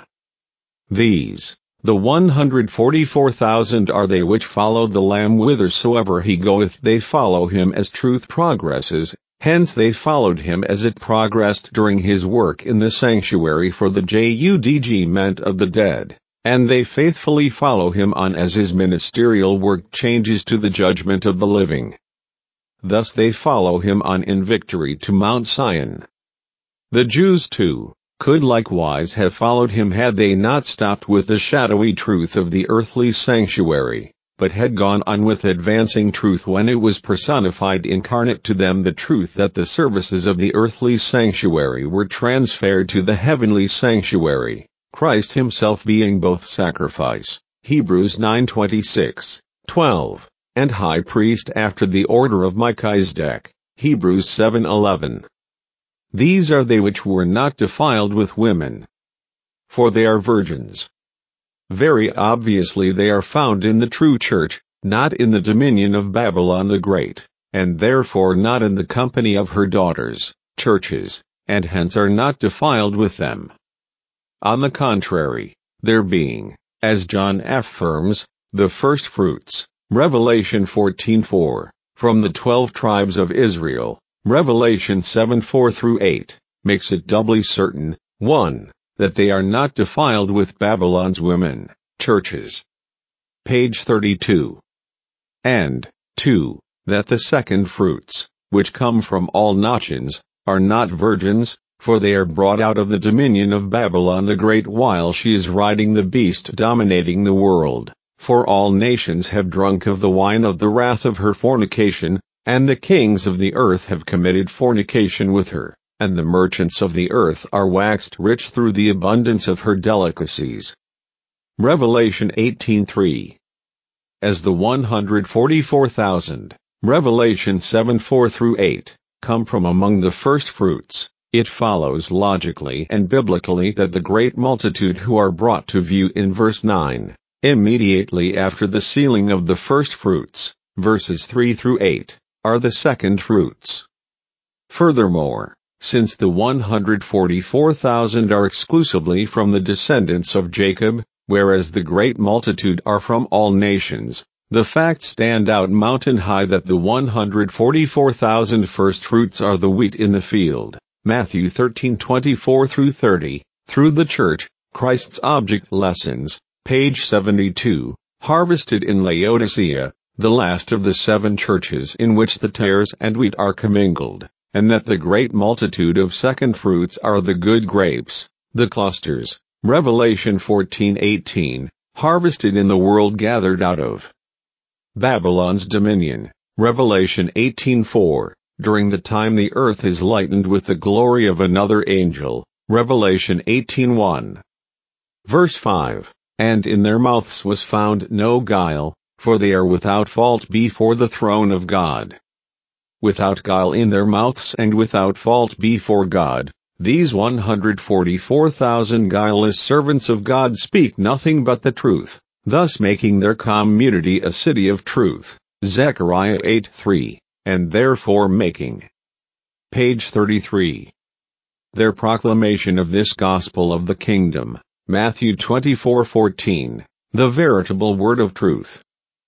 These, the one hundred forty-four thousand, are they which follow the Lamb whithersoever he goeth. They follow him as truth progresses, hence they followed him as it progressed during his work in the sanctuary for the judgment of the dead, and they faithfully follow him on as his ministerial work changes to the judgment of the living. Thus they follow him on in victory to Mount Sion. The Jews too could likewise have followed him had they not stopped with the shadowy truth of the earthly sanctuary, but had gone on with advancing truth when it was personified incarnate to them the truth that the services of the earthly sanctuary were transferred to the heavenly sanctuary, Christ himself being both sacrifice, Hebrews nine twenty-six, twelve, and high priest after the order of Melchizedek, Hebrews seven eleven. These are they which were not defiled with women, for they are virgins. Very obviously they are found in the true church, not in the dominion of Babylon the Great, and therefore not in the company of her daughters, churches, and hence are not defiled with them. On the contrary, their being, as John affirms, the first fruits, Revelation fourteen four, from the twelve tribes of Israel, Revelation seven four through eight, makes it doubly certain, one, that they are not defiled with Babylon's women, churches, page thirty-two. And, two. That the second fruits, which come from all nations, are not virgins, for they are brought out of the dominion of Babylon the great while she is riding the beast dominating the world, for all nations have drunk of the wine of the wrath of her fornication, and the kings of the earth have committed fornication with her, and the merchants of the earth are waxed rich through the abundance of her delicacies. Revelation eighteen three. As the one hundred forty-four thousand, Revelation seven four through eight, come from among the first fruits, it follows logically and biblically that the great multitude who are brought to view in verse nine, immediately after the sealing of the first fruits, verses three through eight, are the second fruits. Furthermore, since the one hundred forty-four thousand are exclusively from the descendants of Jacob, whereas the great multitude are from all nations, the facts stand out mountain high that the one hundred forty-four thousand first fruits are the wheat in the field, Matthew thirteen twenty-four through thirty, through the church, Christ's Object Lessons, page seventy-two, harvested in Laodicea, the last of the seven churches in which the tares and wheat are commingled, and that the great multitude of second fruits are the good grapes, the clusters, Revelation fourteen eighteen, harvested in the world gathered out of Babylon's dominion, Revelation eighteen four, during the time the earth is lightened with the glory of another angel, Revelation eighteen one. Verse five, and in their mouths was found no guile, for they are without fault before the throne of God. Without guile in their mouths and without fault before God, these one hundred forty-four thousand guileless servants of God speak nothing but the truth, thus making their community a city of truth, Zechariah eight three, and therefore making. Page thirty-three. Their proclamation of this gospel of the kingdom, Matthew twenty-four fourteen, the veritable word of truth.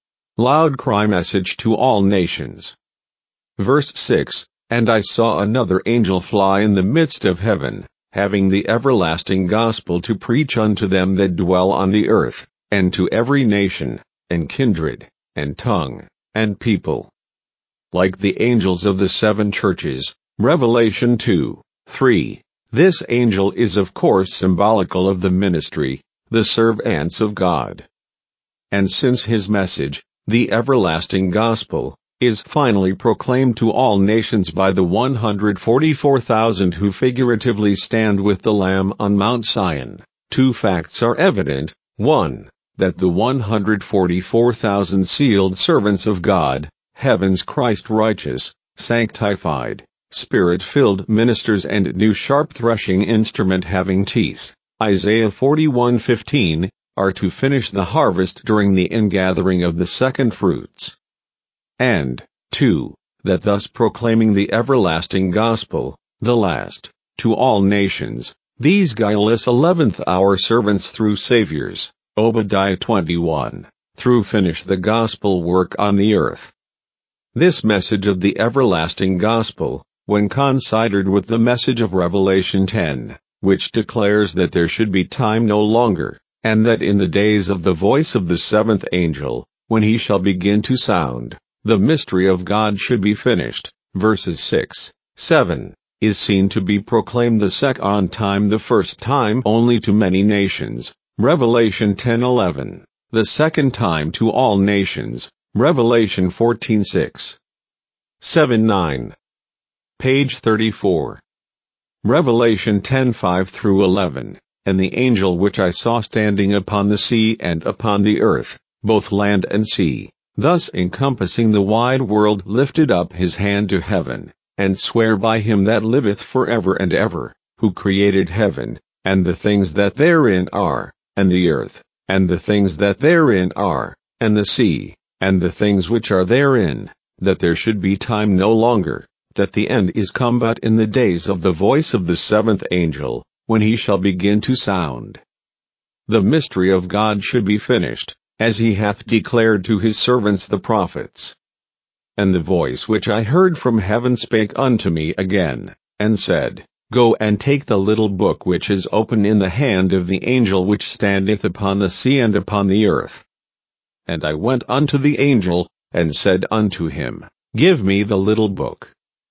Loud cry message to all nations. Verse six, and I saw another angel fly in the midst of heaven, having the everlasting gospel to preach unto them that dwell on the earth, and to every nation, and kindred, and tongue, and people. Like the angels of the seven churches, Revelation two three, this angel is of course symbolical of the ministry, the servants of God. And since his message, the everlasting gospel, is finally proclaimed to all nations by the one hundred forty-four thousand who figuratively stand with the Lamb on Mount Zion, two facts are evident. one. That the one hundred forty-four thousand sealed servants of God, heaven's Christ righteous, sanctified, Spirit-filled ministers and new sharp threshing instrument having teeth, Isaiah forty-one fifteen, are to finish the harvest during the ingathering of the second fruits. And, two. That thus proclaiming the everlasting gospel, the last, to all nations, these guileless eleventh hour servants through Saviors, Obadiah twenty-one, through finish the gospel work on the earth. This message of the everlasting gospel, when considered with the message of Revelation ten, which declares that there should be time no longer, and that in the days of the voice of the seventh angel, when he shall begin to sound, the mystery of God should be finished, verses six, seven, is seen to be proclaimed the second time the first time only to many nations, Revelation ten eleven, the second time to all nations, Revelation fourteen six. seven nine. Page thirty-four. Revelation ten five through eleven, and the angel which I saw standing upon the sea and upon the earth, both land and sea, thus encompassing the wide world, lifted up his hand to heaven, and sware by him that liveth forever and ever, who created heaven, and the things that therein are, and the earth, and the things that therein are, and the sea, and the things which are therein, that there should be time no longer, that the end is come but in the days of the voice of the seventh angel, when he shall begin to sound. The mystery of God should be finished, as he hath declared to his servants the prophets. And the voice which I heard from heaven spake unto me again, and said, Go and take the little book which is open in the hand of the angel which standeth upon the sea and upon the earth. And I went unto the angel, and said unto him, Give me the little book.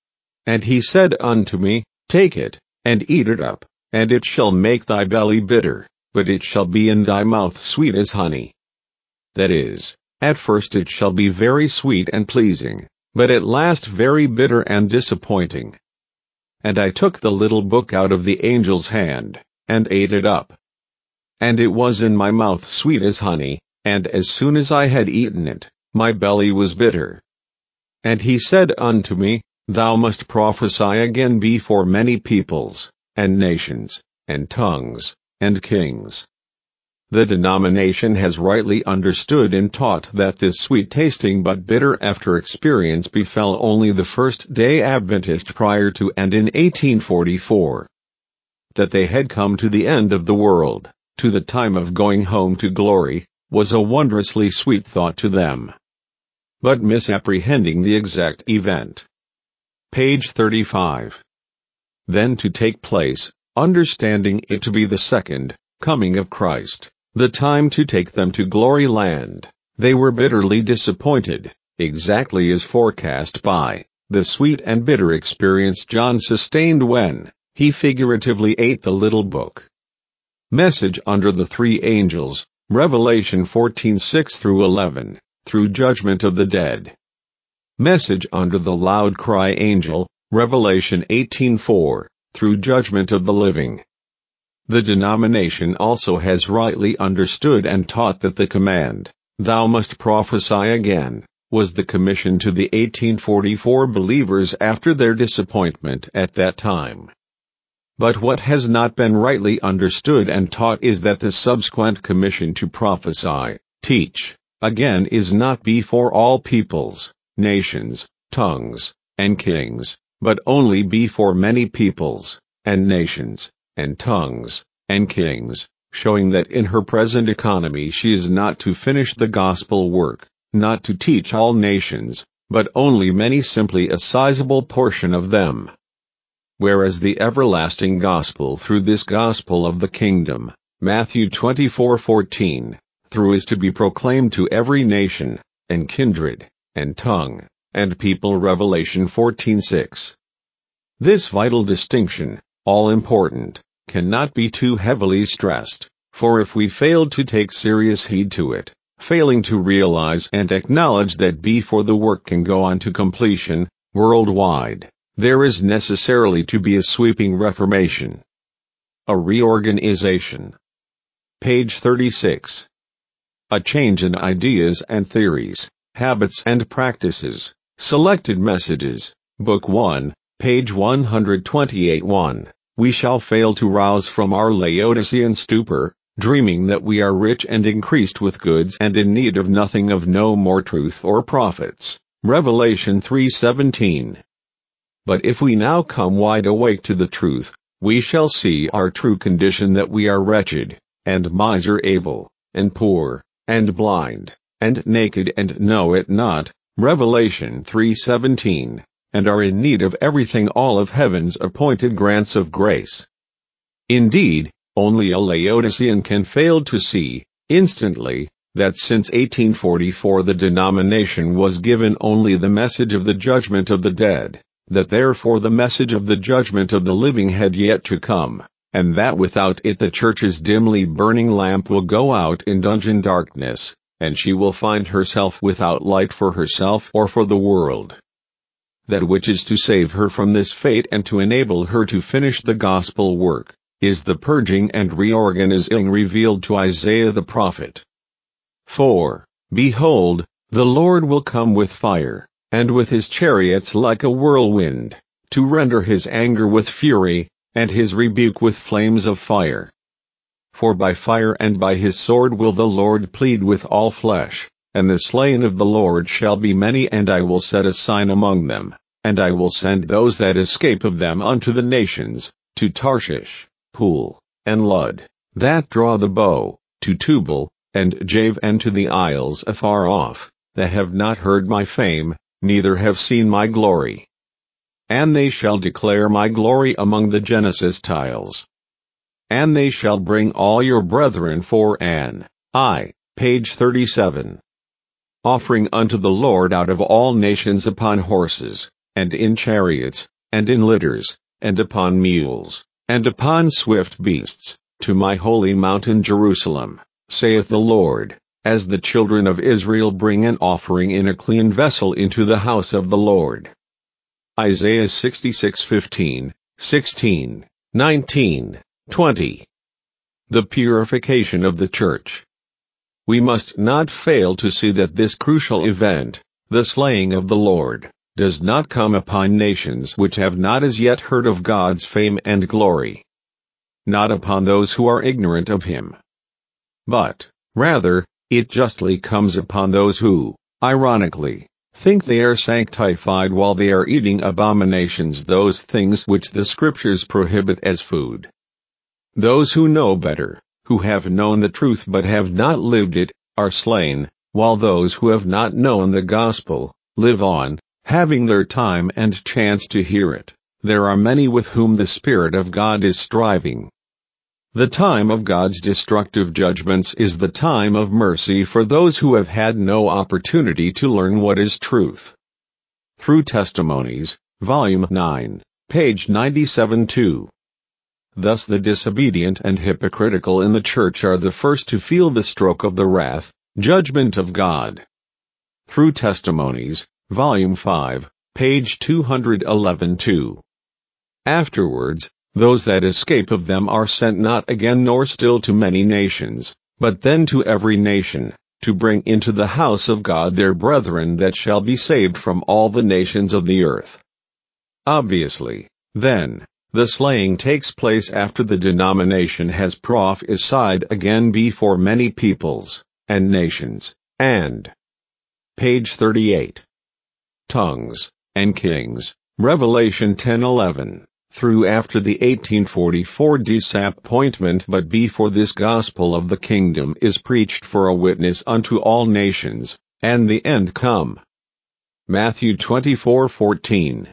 And he said unto me, Take it, and eat it up, and it shall make thy belly bitter, but it shall be in thy mouth sweet as honey. That is, at first it shall be very sweet and pleasing, but at last very bitter and disappointing. And I took the little book out of the angel's hand, and ate it up. And it was in my mouth sweet as honey, and as soon as I had eaten it, my belly was bitter. And he said unto me, Thou must prophesy again before many peoples, and nations, and tongues, and kings. The denomination has rightly understood and taught that this sweet-tasting but bitter after experience befell only the First-day Adventist prior to and in eighteen forty-four. That they had come to the end of the world, to the time of going home to glory, was a wondrously sweet thought to them. But misapprehending the exact event. Page thirty-five. Then to take place, understanding it to be the second coming of Christ, the time to take them to glory land, they were bitterly disappointed, exactly as forecast by the sweet and bitter experience John sustained when he figuratively ate the little book. Message under the three angels, Revelation fourteen six through eleven, through judgment of the dead. Message under the loud cry angel, Revelation eighteen four, through judgment of the living. The denomination also has rightly understood and taught that the command, Thou must prophesy again, was the commission to the eighteen forty-four believers after their disappointment at that time. But what has not been rightly understood and taught is that the subsequent commission to prophesy, teach, again is not before all peoples, nations, tongues, and kings, but only before many peoples, and nations, and tongues, and kings, showing that in her present economy she is not to finish the gospel work, not to teach all nations, but only many, simply a sizable portion of them. Whereas the everlasting gospel through this gospel of the kingdom, Matthew twenty-four fourteen, through is to be proclaimed to every nation, and kindred, and tongue, and people, Revelation fourteen six. This vital distinction, all important, cannot be too heavily stressed, for if we fail to take serious heed to it, failing to realize and acknowledge that before the work can go on to completion, worldwide, there is necessarily to be a sweeping reformation. A reorganization. Page thirty-six. A change in ideas and theories, habits and practices. Selected messages. Book one, page one twenty-eight one. We shall fail to rouse from our Laodicean stupor, dreaming that we are rich and increased with goods and in need of nothing, of no more truth or prophets. Revelation three seventeen. But if we now come wide awake to the truth, we shall see our true condition, that we are wretched, and miserable, and poor, and blind, and naked, and know it not. Revelation three seventeen. And are in need of everything, all of heaven's appointed grants of grace. Indeed, only a Laodicean can fail to see, instantly, that since eighteen forty-four the denomination was given only the message of the judgment of the dead, that therefore the message of the judgment of the living had yet to come, and that without it the church's dimly burning lamp will go out in dungeon darkness, and she will find herself without light for herself or for the world. That which is to save her from this fate and to enable her to finish the gospel work, is the purging and reorganizing revealed to Isaiah the prophet. For, behold, the Lord will come with fire, and with his chariots like a whirlwind, to render his anger with fury, and his rebuke with flames of fire. For by fire and by his sword will the Lord plead with all flesh. And the slain of the Lord shall be many, and I will set a sign among them, and I will send those that escape of them unto the nations, to Tarshish, Pool, and Lud, that draw the bow, to Tubal, and Jave, and to the isles afar off, that have not heard my fame, neither have seen my glory. And they shall declare my glory among the Genesistiles. And they shall bring all your brethren for an eye. Page thirty-seven. offering unto the Lord out of all nations upon horses, and in chariots, and in litters, and upon mules, and upon swift beasts, to my holy mountain Jerusalem, saith the Lord, as the children of Israel bring an offering in a clean vessel into the house of the Lord. Isaiah sixty-six fifteen, sixteen, nineteen, twenty. The purification of the church. We must not fail to see that this crucial event, the slaying of the Lord, does not come upon nations which have not as yet heard of God's fame and glory. Not upon those who are ignorant of him. But, rather, it justly comes upon those who, ironically, think they are sanctified while they are eating abominations, those things which the Scriptures prohibit as food. Those who know better, who have known the truth but have not lived it, are slain, while those who have not known the gospel, live on, having their time and chance to hear it. There are many with whom the Spirit of God is striving. The time of God's destructive judgments is the time of mercy for those who have had no opportunity to learn what is truth. Through Testimonies, Volume nine, page ninety-seven two. Thus the disobedient and hypocritical in the church are the first to feel the stroke of the wrath, judgment of God. Through Testimonies, Volume five, page two eleven two. Afterwards, those that escape of them are sent not again nor still to many nations, but then to every nation, to bring into the house of God their brethren that shall be saved from all the nations of the earth. Obviously, then, the slaying takes place after the denomination has prophesied again before many peoples, and nations, and page thirty-eight. Tongues, and kings, Revelation ten eleven. Through after the eighteen forty-four disappointment, but before this gospel of the kingdom is preached for a witness unto all nations, and the end come. Matthew twenty-four fourteen.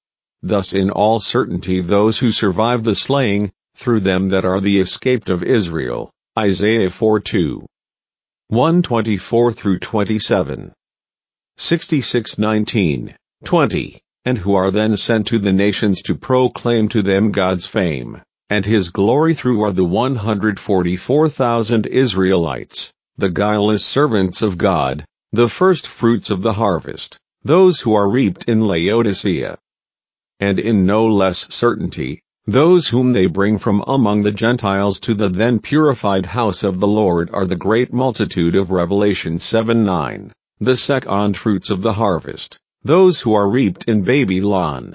Thus in all certainty those who survive the slaying, through them that are the escaped of Israel, Isaiah four two. one twenty-four through twenty-seven. sixty-six nineteen, twenty. And who are then sent to the nations to proclaim to them God's fame, and his glory through are the one hundred forty-four thousand Israelites, the guileless servants of God, the first fruits of the harvest, those who are reaped in Laodicea. And in no less certainty, those whom they bring from among the Gentiles to the then purified house of the Lord are the great multitude of Revelation seven nine, the second fruits of the harvest, those who are reaped in Babylon.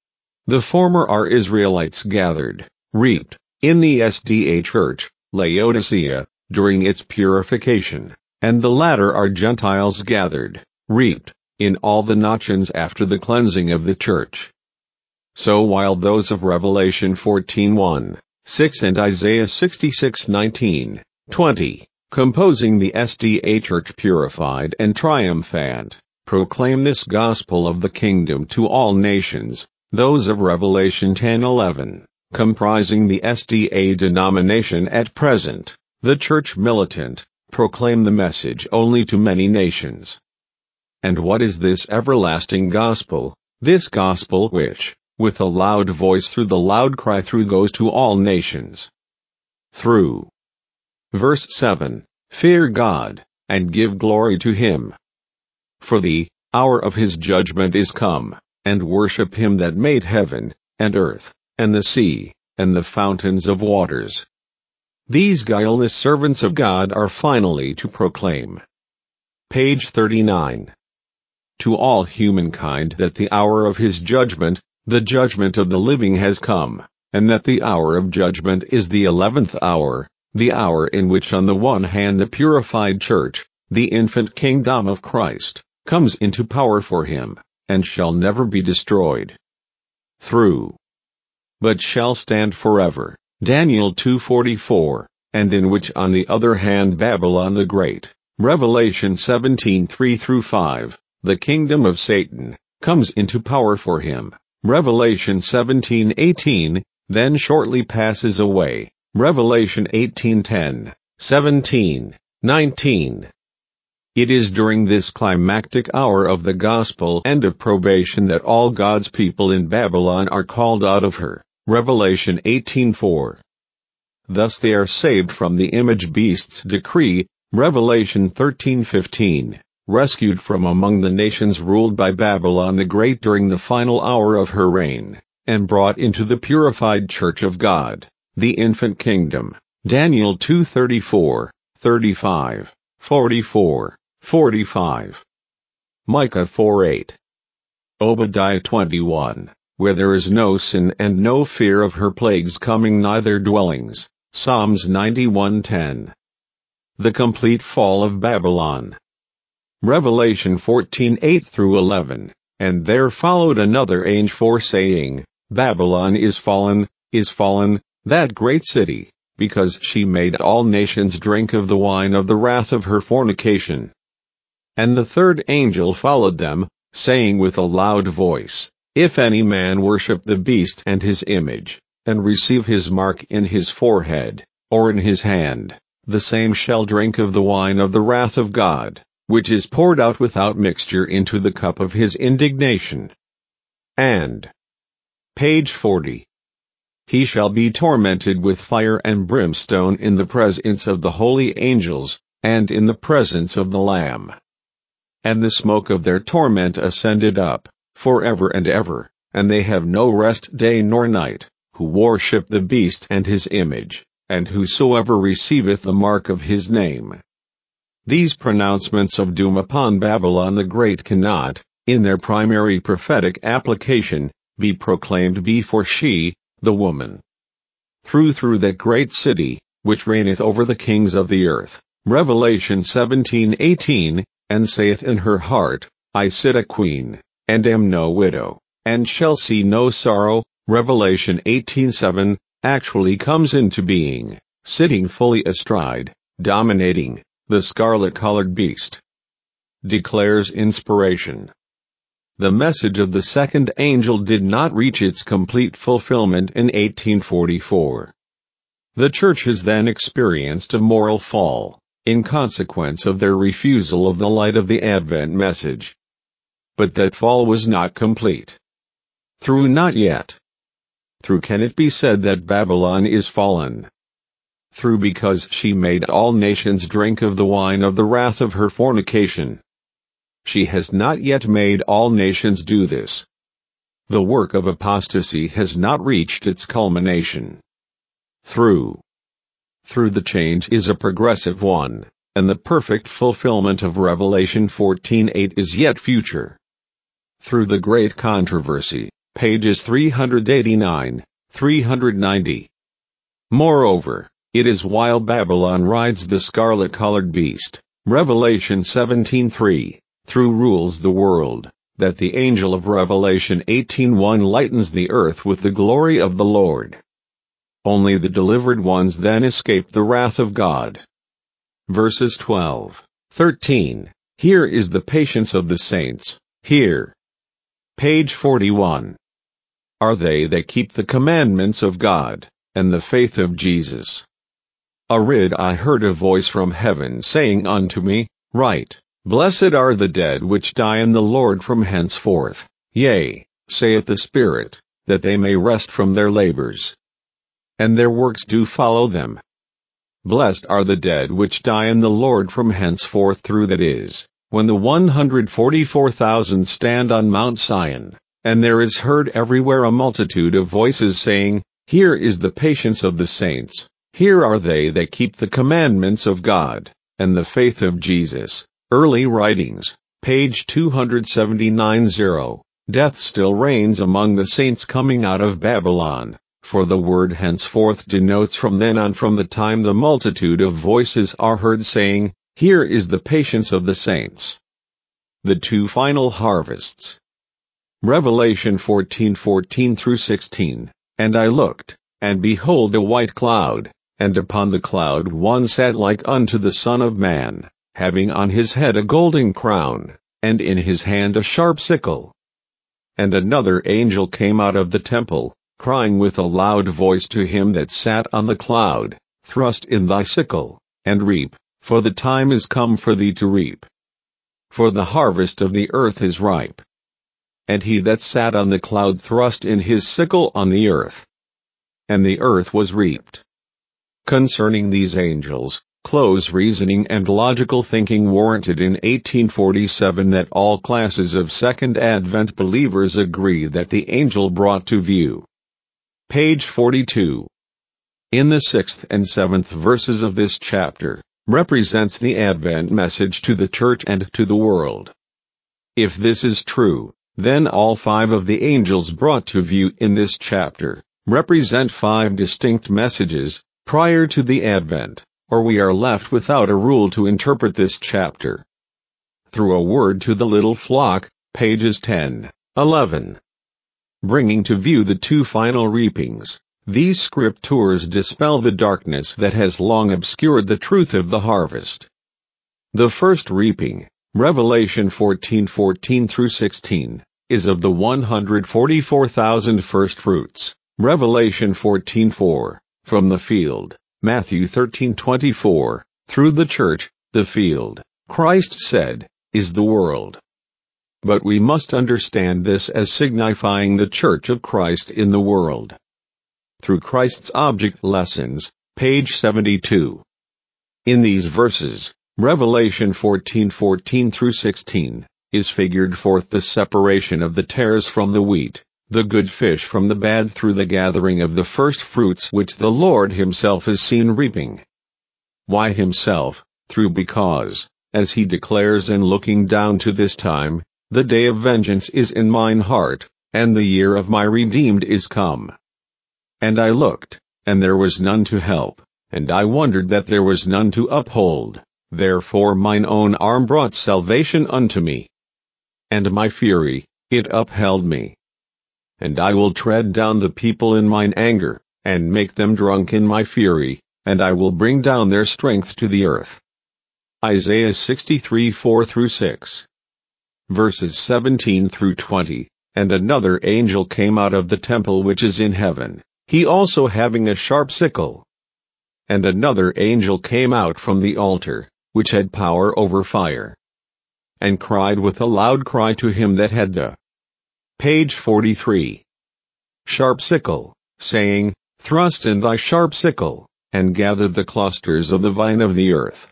The former are Israelites gathered, reaped, in the S D A church, Laodicea, during its purification, and the latter are Gentiles gathered, reaped, in all the nations after the cleansing of the church. So while those of Revelation fourteen one, six and Isaiah sixty-six nineteen, twenty, composing the S D A church purified and triumphant, proclaim this gospel of the kingdom to all nations, those of Revelation ten eleven, comprising the S D A denomination at present, the church militant, proclaim the message only to many nations. And what is this everlasting gospel, this gospel which, with a loud voice through the loud cry through goes to all nations? Through. Verse seven, fear God, and give glory to him. For the hour of his judgment is come, and worship him that made heaven, and earth, and the sea, and the fountains of waters. These guileless servants of God are finally to proclaim. Page thirty-nine. To all humankind that the hour of his judgment, the judgment of the living has come, and that the hour of judgment is the eleventh hour, the hour in which on the one hand the purified church, the infant kingdom of Christ, comes into power for him, and shall never be destroyed. Through. But shall stand forever, Daniel two forty-four, and in which on the other hand Babylon the Great, Revelation seventeen three through five, the kingdom of Satan, comes into power for him, Revelation seventeen eighteen, then shortly passes away, Revelation eighteen ten, seventeen, nineteen. It is during this climactic hour of the gospel and of probation that all God's people in Babylon are called out of her. Revelation eighteen four. Thus they are saved from the image beast's decree. Revelation thirteen fifteen. Rescued from among the nations ruled by Babylon the Great during the final hour of her reign, and brought into the purified church of God, the infant kingdom. Daniel two thirty-four, thirty-five, forty-four, forty-five. Micah four eight. Obadiah twenty-one. Where there is no sin and no fear of her plagues coming nigh their dwellings. Psalms ninety-one ten. The complete fall of Babylon. Revelation fourteen eight through eleven. And there followed another angel saying, Babylon is fallen, is fallen, that great city, because she made all nations drink of the wine of the wrath of her fornication. And the third angel followed them, saying with a loud voice, If any man worship the beast and his image, and receive his mark in his forehead, or in his hand, the same shall drink of the wine of the wrath of God, which is poured out without mixture into the cup of his indignation. And page forty. He shall be tormented with fire and brimstone in the presence of the holy angels, and in the presence of the Lamb. And the smoke of their torment ascended up, forever and ever, and they have no rest day nor night, who worship the beast and his image, and whosoever receiveth the mark of his name. These pronouncements of doom upon Babylon the Great cannot, in their primary prophetic application, be proclaimed before she, the woman, through through that great city, which reigneth over the kings of the earth. Revelation seventeen eighteen, and saith in her heart, I sit a queen, and am no widow, and shall see no sorrow. Revelation eighteen seven, actually comes into being, sitting fully astride, dominating, the scarlet-colored beast. Declares inspiration. The message of the second angel did not reach its complete fulfillment in eighteen forty-four. The church has then experienced a moral fall, in consequence of their refusal of the light of the Advent message. But that fall was not complete. Through not yet. Through can it be said that Babylon is fallen? Through because she made all nations drink of the wine of the wrath of her fornication. She has not yet made all nations do this. The work of apostasy has not reached its culmination. Through. Through the change is a progressive one, and the perfect fulfillment of Revelation fourteen eight is yet future. Through the great controversy, pages three eighty-nine, three ninety. Moreover, it is while Babylon rides the scarlet-colored beast, Revelation seventeen three, through rules the world, that the angel of Revelation eighteen one lightens the earth with the glory of the Lord. Only the delivered ones then escape the wrath of God. Verses twelve, thirteen, here is the patience of the saints, here. Page forty-one. Are they that keep the commandments of God, and the faith of Jesus. Arid I heard a voice from heaven saying unto me, Write, Blessed are the dead which die in the Lord from henceforth, yea, saith the Spirit, that they may rest from their labors. And their works do follow them. Blessed are the dead which die in the Lord from henceforth through that is, when the one hundred forty-four thousand stand on Mount Sion, and there is heard everywhere a multitude of voices saying, Here is the patience of the saints, here are they that keep the commandments of God, and the faith of Jesus. Early Writings, page two seventy-nine. zero. Death still reigns among the saints coming out of Babylon, for the word henceforth denotes from then on from the time the multitude of voices are heard saying, Here is the patience of the saints. The two final harvests. Revelation fourteen fourteen through sixteen. And I looked, and behold a white cloud, and upon the cloud one sat like unto the Son of Man, having on his head a golden crown, and in his hand a sharp sickle. And another angel came out of the temple, crying with a loud voice to him that sat on the cloud, Thrust in thy sickle, and reap, for the time is come for thee to reap, for the harvest of the earth is ripe. And he that sat on the cloud thrust in his sickle on the earth, and the earth was reaped. Concerning these angels, close reasoning and logical thinking warranted in eighteen forty-seven that all classes of Second Advent believers agree that the angel brought to view. Page forty-two. In the sixth and seventh verses of this chapter, represents the Advent message to the church and to the world. If this is true, then all five of the angels brought to view in this chapter represent five distinct messages prior to the Advent, or we are left without a rule to interpret this chapter. Through a word to the little flock, pages ten, eleven. Bringing to view the two final reapings, these scriptures dispel the darkness that has long obscured the truth of the harvest. The first reaping, Revelation fourteen fourteen through sixteen, is of the one hundred forty-four thousand first fruits, Revelation fourteen four, from the field, Matthew thirteen twenty-four, through the church, the field, Christ said, is the world. But we must understand this as signifying the church of Christ in the world. Through Christ's object lessons, page seventy-two. In these verses, Revelation fourteen fourteen through sixteen, is figured forth the separation of the tares from the wheat, the good fish from the bad through the gathering of the first fruits which the Lord himself is seen reaping. Why himself? Through because, as he declares in looking down to this time, the day of vengeance is in mine heart, and the year of my redeemed is come. And I looked, and there was none to help, and I wondered that there was none to uphold, therefore mine own arm brought salvation unto me. And my fury, it upheld me. And I will tread down the people in mine anger, and make them drunk in my fury, and I will bring down their strength to the earth. Isaiah sixty-three four through six. Verses seventeen through twenty, and another angel came out of the temple which is in heaven, he also having a sharp sickle. And another angel came out from the altar, which had power over fire, and cried with a loud cry to him that had the page forty-three. Sharp sickle, saying, Thrust in thy sharp sickle, and gather the clusters of the vine of the earth.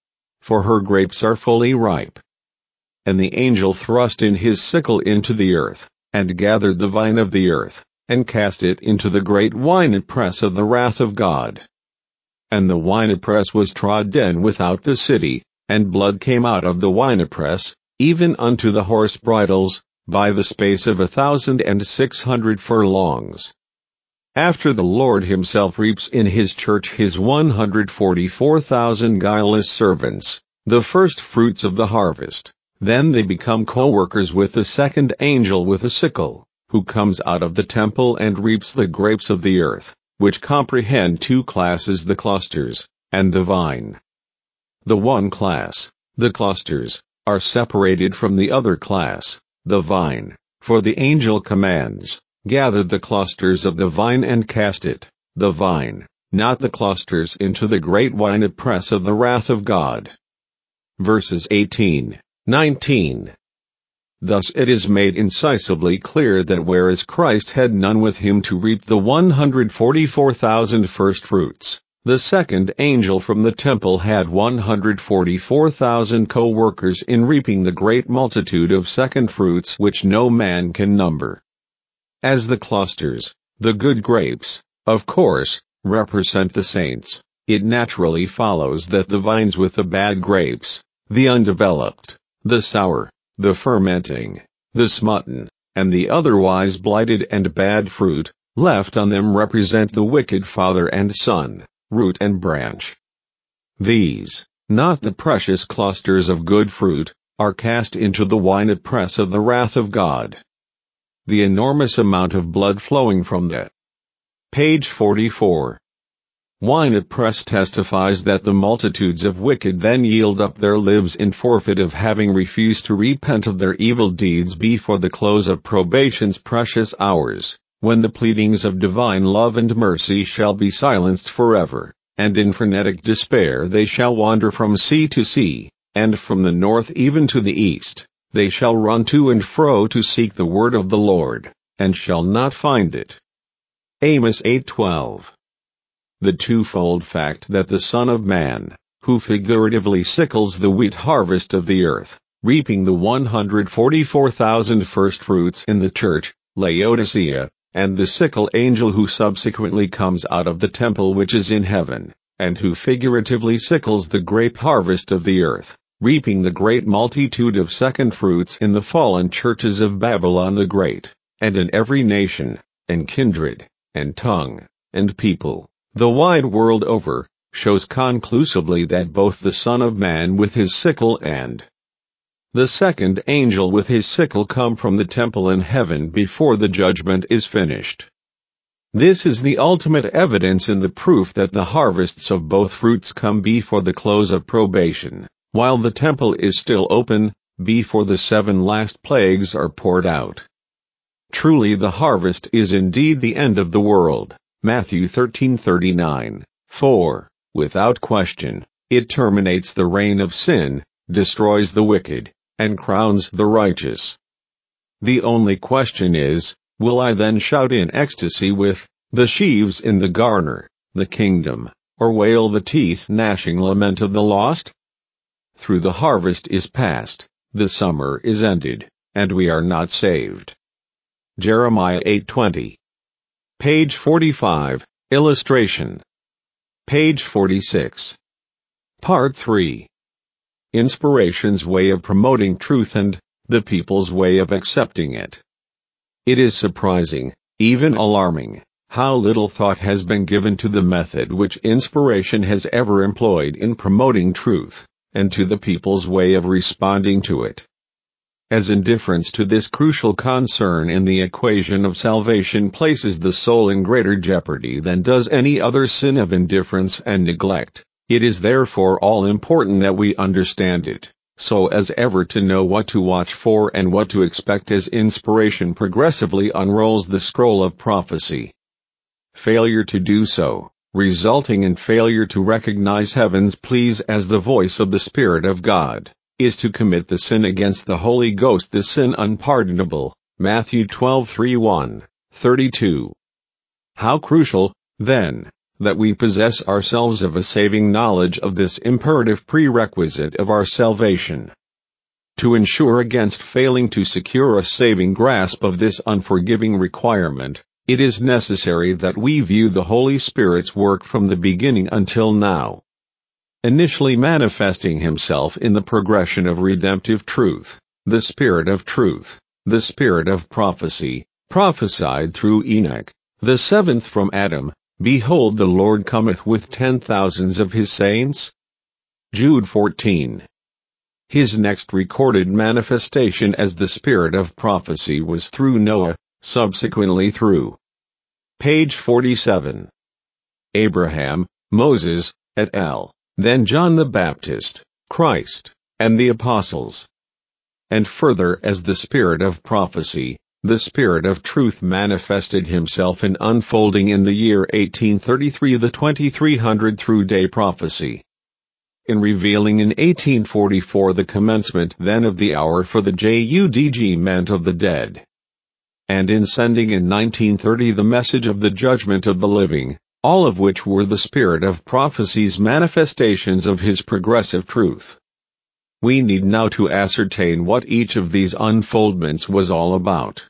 For her grapes are fully ripe. And the angel thrust in his sickle into the earth, and gathered the vine of the earth, and cast it into the great winepress of the wrath of God. And the winepress was trodden without the city, and blood came out of the winepress, even unto the horse bridles, by the space of a thousand and six hundred furlongs. After the Lord himself reaps in his church his one hundred forty-four thousand guileless servants, the first fruits of the harvest, then they become co-workers with the second angel with a sickle, who comes out of the temple and reaps the grapes of the earth, which comprehend two classes, the clusters, and the vine. The one class, the clusters, are separated from the other class, the vine, for the angel commands, gather the clusters of the vine and cast it, the vine, not the clusters, into the great winepress of the wrath of God. Verses eighteen, nineteen. Thus it is made incisively clear that whereas Christ had none with him to reap the one hundred forty-four thousand first fruits, the second angel from the temple had one hundred forty-four thousand co-workers in reaping the great multitude of second fruits which no man can number. As the clusters, the good grapes, of course, represent the saints, it naturally follows that the vines with the bad grapes, the undeveloped, the sour, the fermenting, the smutty, and the otherwise blighted and bad fruit, left on them represent the wicked father and son, root and branch. These, not the precious clusters of good fruit, are cast into the winepress of the wrath of God. The enormous amount of blood flowing from the page forty-four. Winepress testifies that the multitudes of wicked then yield up their lives in forfeit of having refused to repent of their evil deeds before the close of probation's precious hours, when the pleadings of divine love and mercy shall be silenced forever, and in frenetic despair they shall wander from sea to sea, and from the north even to the east, they shall run to and fro to seek the word of the Lord, and shall not find it. Amos eight twelve. The twofold fact that the Son of Man, who figuratively sickles the wheat harvest of the earth, reaping the one hundred forty-four thousand firstfruits in the church, Laodicea, and the sickle angel who subsequently comes out of the temple which is in heaven, and who figuratively sickles the grape harvest of the earth, reaping the great multitude of second fruits in the fallen churches of Babylon the Great, and in every nation, and kindred, and tongue, and people, the wide world over, shows conclusively that both the Son of Man with his sickle and the second angel with his sickle come from the temple in heaven before the judgment is finished. This is the ultimate evidence in the proof that the harvests of both fruits come before the close of probation, while the temple is still open, before the seven last plagues are poured out. Truly the harvest is indeed the end of the world, Matthew thirteen thirty-nine, for, without question, it terminates the reign of sin, destroys the wicked, and crowns the righteous. The only question is, will I then shout in ecstasy with the sheaves in the garner, the kingdom, or wail the teeth-gnashing lament of the lost? Through the harvest is past, the summer is ended, and we are not saved. Jeremiah eight twenty. Page forty-five, illustration. Page forty-six. Part three. Inspiration's way of promoting truth and the people's way of accepting it. It is surprising, even alarming, how little thought has been given to the method which inspiration has ever employed in promoting truth, and to the people's way of responding to it. As indifference to this crucial concern in the equation of salvation places the soul in greater jeopardy than does any other sin of indifference and neglect, it is therefore all important that we understand it, so as ever to know what to watch for and what to expect as inspiration progressively unrolls the scroll of prophecy. Failure to do so, resulting in failure to recognize heaven's pleas as the voice of the Spirit of God, is to commit the sin against the Holy Ghost, the sin unpardonable, Matthew twelve thirty-one, thirty-two. How crucial, then, that we possess ourselves of a saving knowledge of this imperative prerequisite of our salvation. To ensure against failing to secure a saving grasp of this unforgiving requirement, it is necessary that we view the Holy Spirit's work from the beginning until now, initially manifesting himself in the progression of redemptive truth, the Spirit of truth, the Spirit of prophecy, prophesied through Enoch, the seventh from Adam. Behold, the Lord cometh with ten thousands of his saints. Jude fourteen. His next recorded manifestation as the Spirit of prophecy was through Noah, subsequently through page forty-seven. Abraham, Moses, et al., then John the Baptist, Christ, and the Apostles. And further as the Spirit of prophecy, the Spirit of truth manifested himself in unfolding in the year eighteen thirty-three the twenty-three hundred through day prophecy. In revealing in eighteen forty-four the commencement then of the hour for the judgment of the dead. And in sending in nineteen thirty the message of the judgment of the living, all of which were the Spirit of prophecy's manifestations of his progressive truth. We need now to ascertain what each of these unfoldments was all about.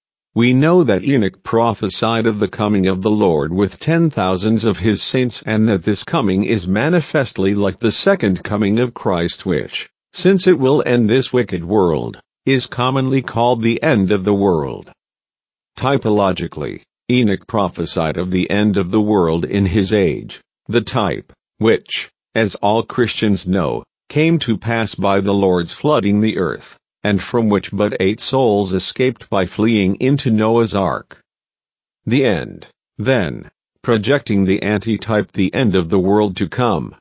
We know that Enoch prophesied of the coming of the Lord with ten thousands of his saints, and that this coming is manifestly like the second coming of Christ, which, since it will end this wicked world, is commonly called the end of the world. Typologically, Enoch prophesied of the end of the world in his age, the type, which, as all Christians know, came to pass by the Lord's flooding the earth, and from which but eight souls escaped by fleeing into Noah's ark. The end, then, projecting the antitype, the end of the world to come.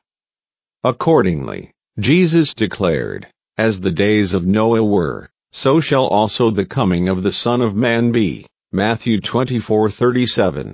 Accordingly, Jesus declared, as the days of Noah were, so shall also the coming of the Son of Man be, Matthew twenty-four thirty-seven.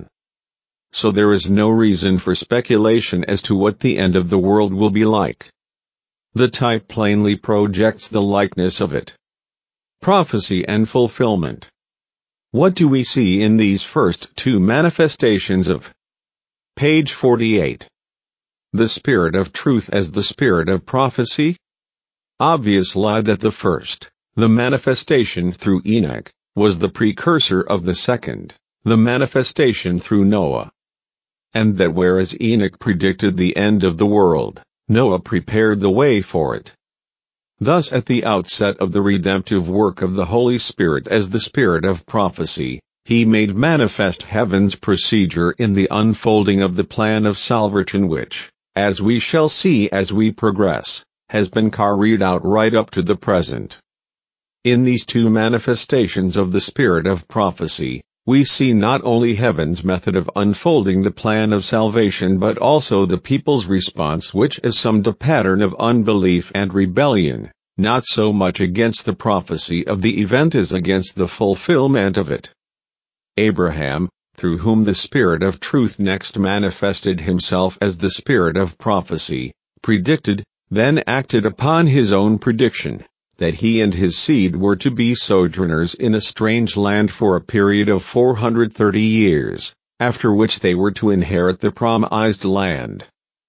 So there is no reason for speculation as to what the end of the world will be like. The type plainly projects the likeness of it. Prophecy and fulfillment. What do we see in these first two manifestations of? Page forty-eight. The Spirit of Truth as the Spirit of Prophecy? Obviously that the first, the manifestation through Enoch, was the precursor of the second, the manifestation through Noah. And that whereas Enoch predicted the end of the world, Noah prepared the way for it. Thus at the outset of the redemptive work of the Holy Spirit as the Spirit of prophecy, he made manifest heaven's procedure in the unfolding of the plan of salvation which, as we shall see as we progress, has been carried out right up to the present. In these two manifestations of the Spirit of prophecy, we see not only heaven's method of unfolding the plan of salvation but also the people's response, which assumed a pattern of unbelief and rebellion, not so much against the prophecy of the event as against the fulfillment of it. Abraham, through whom the Spirit of Truth next manifested himself as the Spirit of prophecy, predicted, then acted upon his own prediction, that he and his seed were to be sojourners in a strange land for a period of four hundred thirty years, after which they were to inherit the promised land.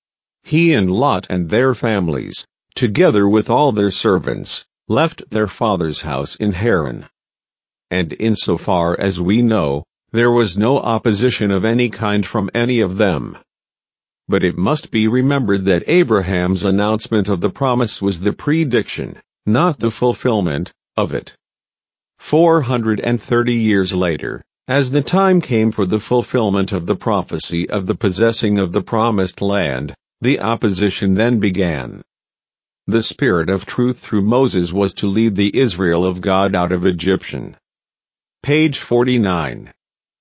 He and Lot and their families, together with all their servants, left their father's house in Haran. And insofar as we know, there was no opposition of any kind from any of them. But it must be remembered that Abraham's announcement of the promise was the prediction, not the fulfillment, of it. Four hundred and thirty years later, as the time came for the fulfillment of the prophecy of the possessing of the promised land, the opposition then began. The Spirit of Truth through Moses was to lead the Israel of God out of Egyptian. Page forty-nine.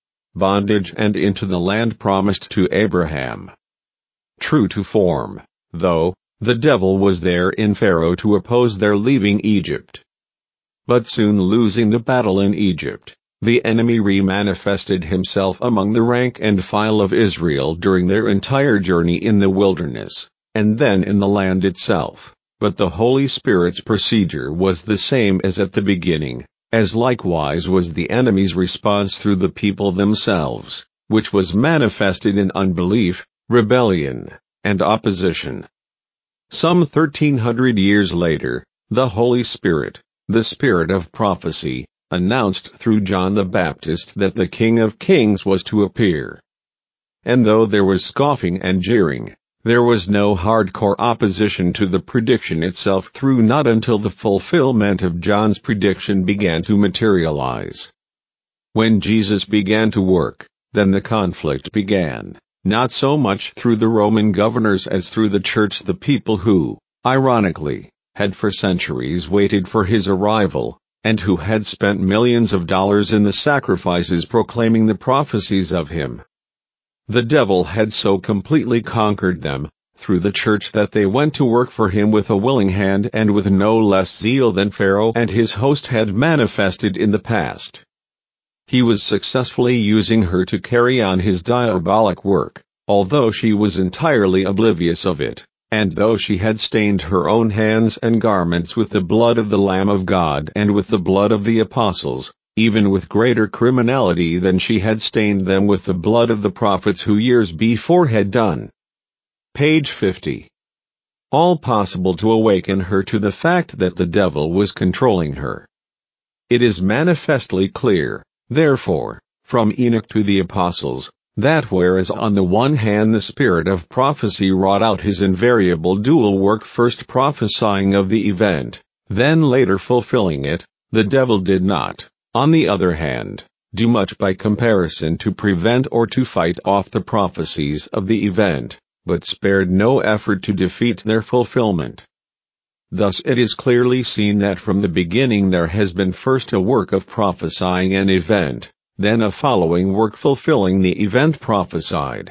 Bondage and into the land promised to Abraham. True to form, though, the devil was there in Pharaoh to oppose their leaving Egypt. But soon losing the battle in Egypt, the enemy re-manifested himself among the rank and file of Israel during their entire journey in the wilderness, and then in the land itself. But the Holy Spirit's procedure was the same as at the beginning, as likewise was the enemy's response through the people themselves, which was manifested in unbelief, rebellion, and opposition. Some thirteen hundred years later, the Holy Spirit, the Spirit of prophecy, announced through John the Baptist that the King of Kings was to appear. And though there was scoffing and jeering, there was no hardcore opposition to the prediction itself through not until the fulfillment of John's prediction began to materialize. When Jesus began to work, then the conflict began, not so much through the Roman governors as through the church, the people who, ironically, had for centuries waited for his arrival, and who had spent millions of dollars in the sacrifices proclaiming the prophecies of him. The devil had so completely conquered them, through the church, that they went to work for him with a willing hand and with no less zeal than Pharaoh and his host had manifested in the past. He was successfully using her to carry on his diabolic work, although she was entirely oblivious of it, and though she had stained her own hands and garments with the blood of the Lamb of God and with the blood of the apostles, even with greater criminality than she had stained them with the blood of the prophets who years before had done. Page fifty. All possible to awaken her to the fact that the devil was controlling her. It is manifestly clear, therefore, from Enoch to the apostles, that whereas on the one hand the Spirit of prophecy wrought out his invariable dual work, first prophesying of the event, then later fulfilling it, the devil did not, on the other hand, do much by comparison to prevent or to fight off the prophecies of the event, but spared no effort to defeat their fulfillment. Thus it is clearly seen that from the beginning there has been first a work of prophesying an event, then a following work fulfilling the event prophesied.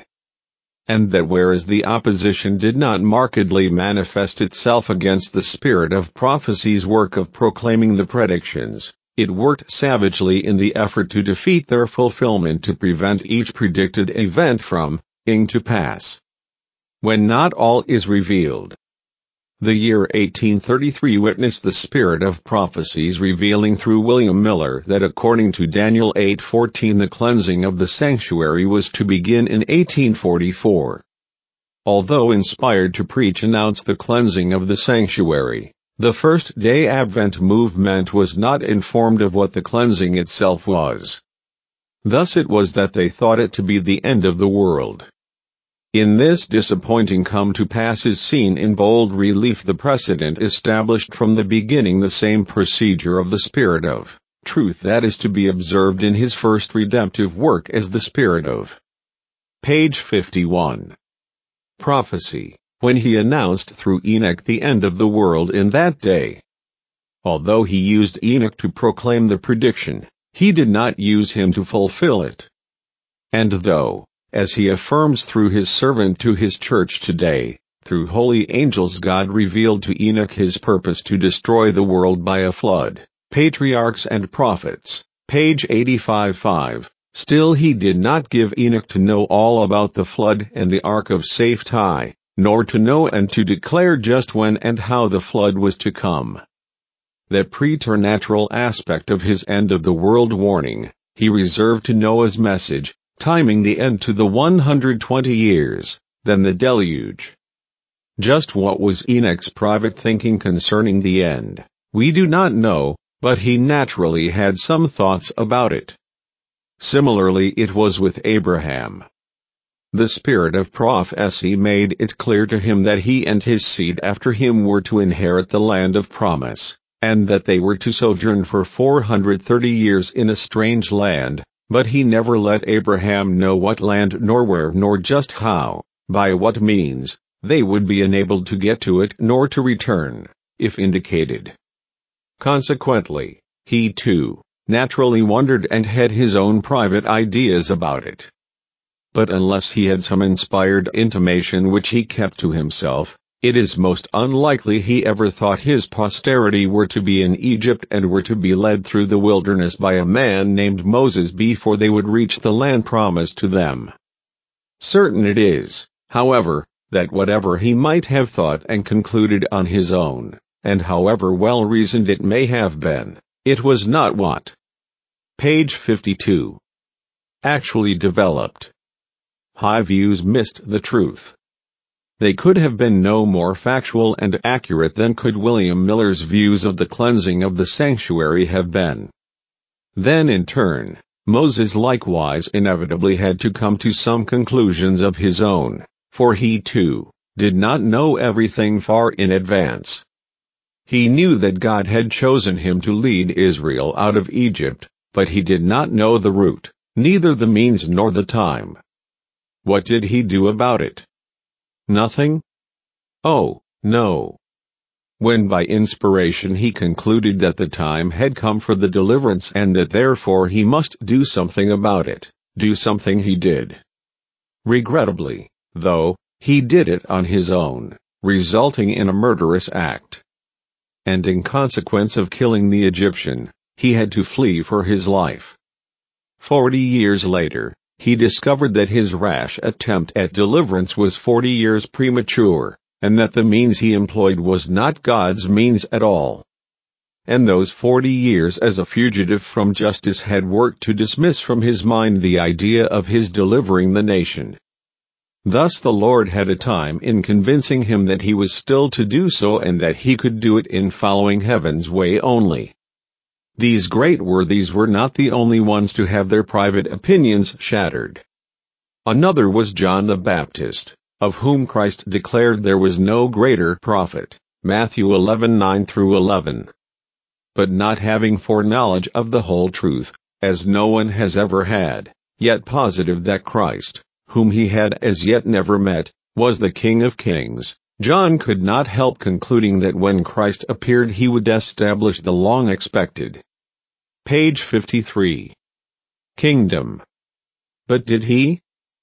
And that whereas the opposition did not markedly manifest itself against the Spirit of prophecy's work of proclaiming the predictions, it worked savagely in the effort to defeat their fulfillment, to prevent each predicted event from coming to pass. When not all is revealed. The year eighteen thirty-three witnessed the spirit of prophecies revealing through William Miller that according to Daniel eight fourteen the cleansing of the sanctuary was to begin in eighteen forty-four. Although inspired to preach announced the cleansing of the sanctuary, the First-day Advent movement was not informed of what the cleansing itself was. Thus it was that they thought it to be the end of the world. In this disappointing come-to-pass is seen in bold relief the precedent established from the beginning, the same procedure of the Spirit of truth that is to be observed in his first redemptive work as the Spirit of. Page fifty-one. Prophecy, when he announced through Enoch the end of the world in that day. Although he used Enoch to proclaim the prediction, he did not use him to fulfill it. And though, as he affirms through his servant to his church today, through holy angels God revealed to Enoch his purpose to destroy the world by a flood, Patriarchs and Prophets, page eighty-five five, still he did not give Enoch to know all about the flood and the ark of safety, nor to know and to declare just when and how the flood was to come. That preternatural aspect of his end of the world warning, he reserved to Noah's message, timing the end to the one hundred twenty years, then the deluge. Just what was Enoch's private thinking concerning the end, we do not know, but he naturally had some thoughts about it. Similarly it was with Abraham. The spirit of prophecy made it clear to him that he and his seed after him were to inherit the land of promise, and that they were to sojourn for four hundred thirty years in a strange land. But he never let Abraham know what land nor where nor just how, by what means, they would be enabled to get to it nor to return, if indicated. Consequently, he too, naturally wondered and had his own private ideas about it. But unless he had some inspired intimation which he kept to himself, it is most unlikely he ever thought his posterity were to be in Egypt and were to be led through the wilderness by a man named Moses before they would reach the land promised to them. Certain it is, however, that whatever he might have thought and concluded on his own, and however well reasoned it may have been, it was not what. Page fifty-two. Actually developed. High views missed the truth. They could have been no more factual and accurate than could William Miller's views of the cleansing of the sanctuary have been. Then in turn, Moses likewise inevitably had to come to some conclusions of his own, for he too did not know everything far in advance. He knew that God had chosen him to lead Israel out of Egypt, but he did not know the route, neither the means nor the time. What did he do about it? Nothing? Oh, no. When by inspiration he concluded that the time had come for the deliverance and that therefore he must do something about it, do something he did. Regrettably, though, he did it on his own, resulting in a murderous act. And in consequence of killing the Egyptian, he had to flee for his life. Forty years later, he discovered that his rash attempt at deliverance was forty years premature, and that the means he employed was not God's means at all. And those forty years as a fugitive from justice had worked to dismiss from his mind the idea of his delivering the nation. Thus the Lord had a time in convincing him that he was still to do so and that he could do it in following heaven's way only. These great worthies were not the only ones to have their private opinions shattered. Another was John the Baptist, of whom Christ declared there was no greater prophet, Matthew eleven nine through eleven. But not having foreknowledge of the whole truth, as no one has ever had, yet positive that Christ, whom he had as yet never met, was the King of Kings, John could not help concluding that when Christ appeared he would establish the long-expected. Page fifty-three. Kingdom. But did he?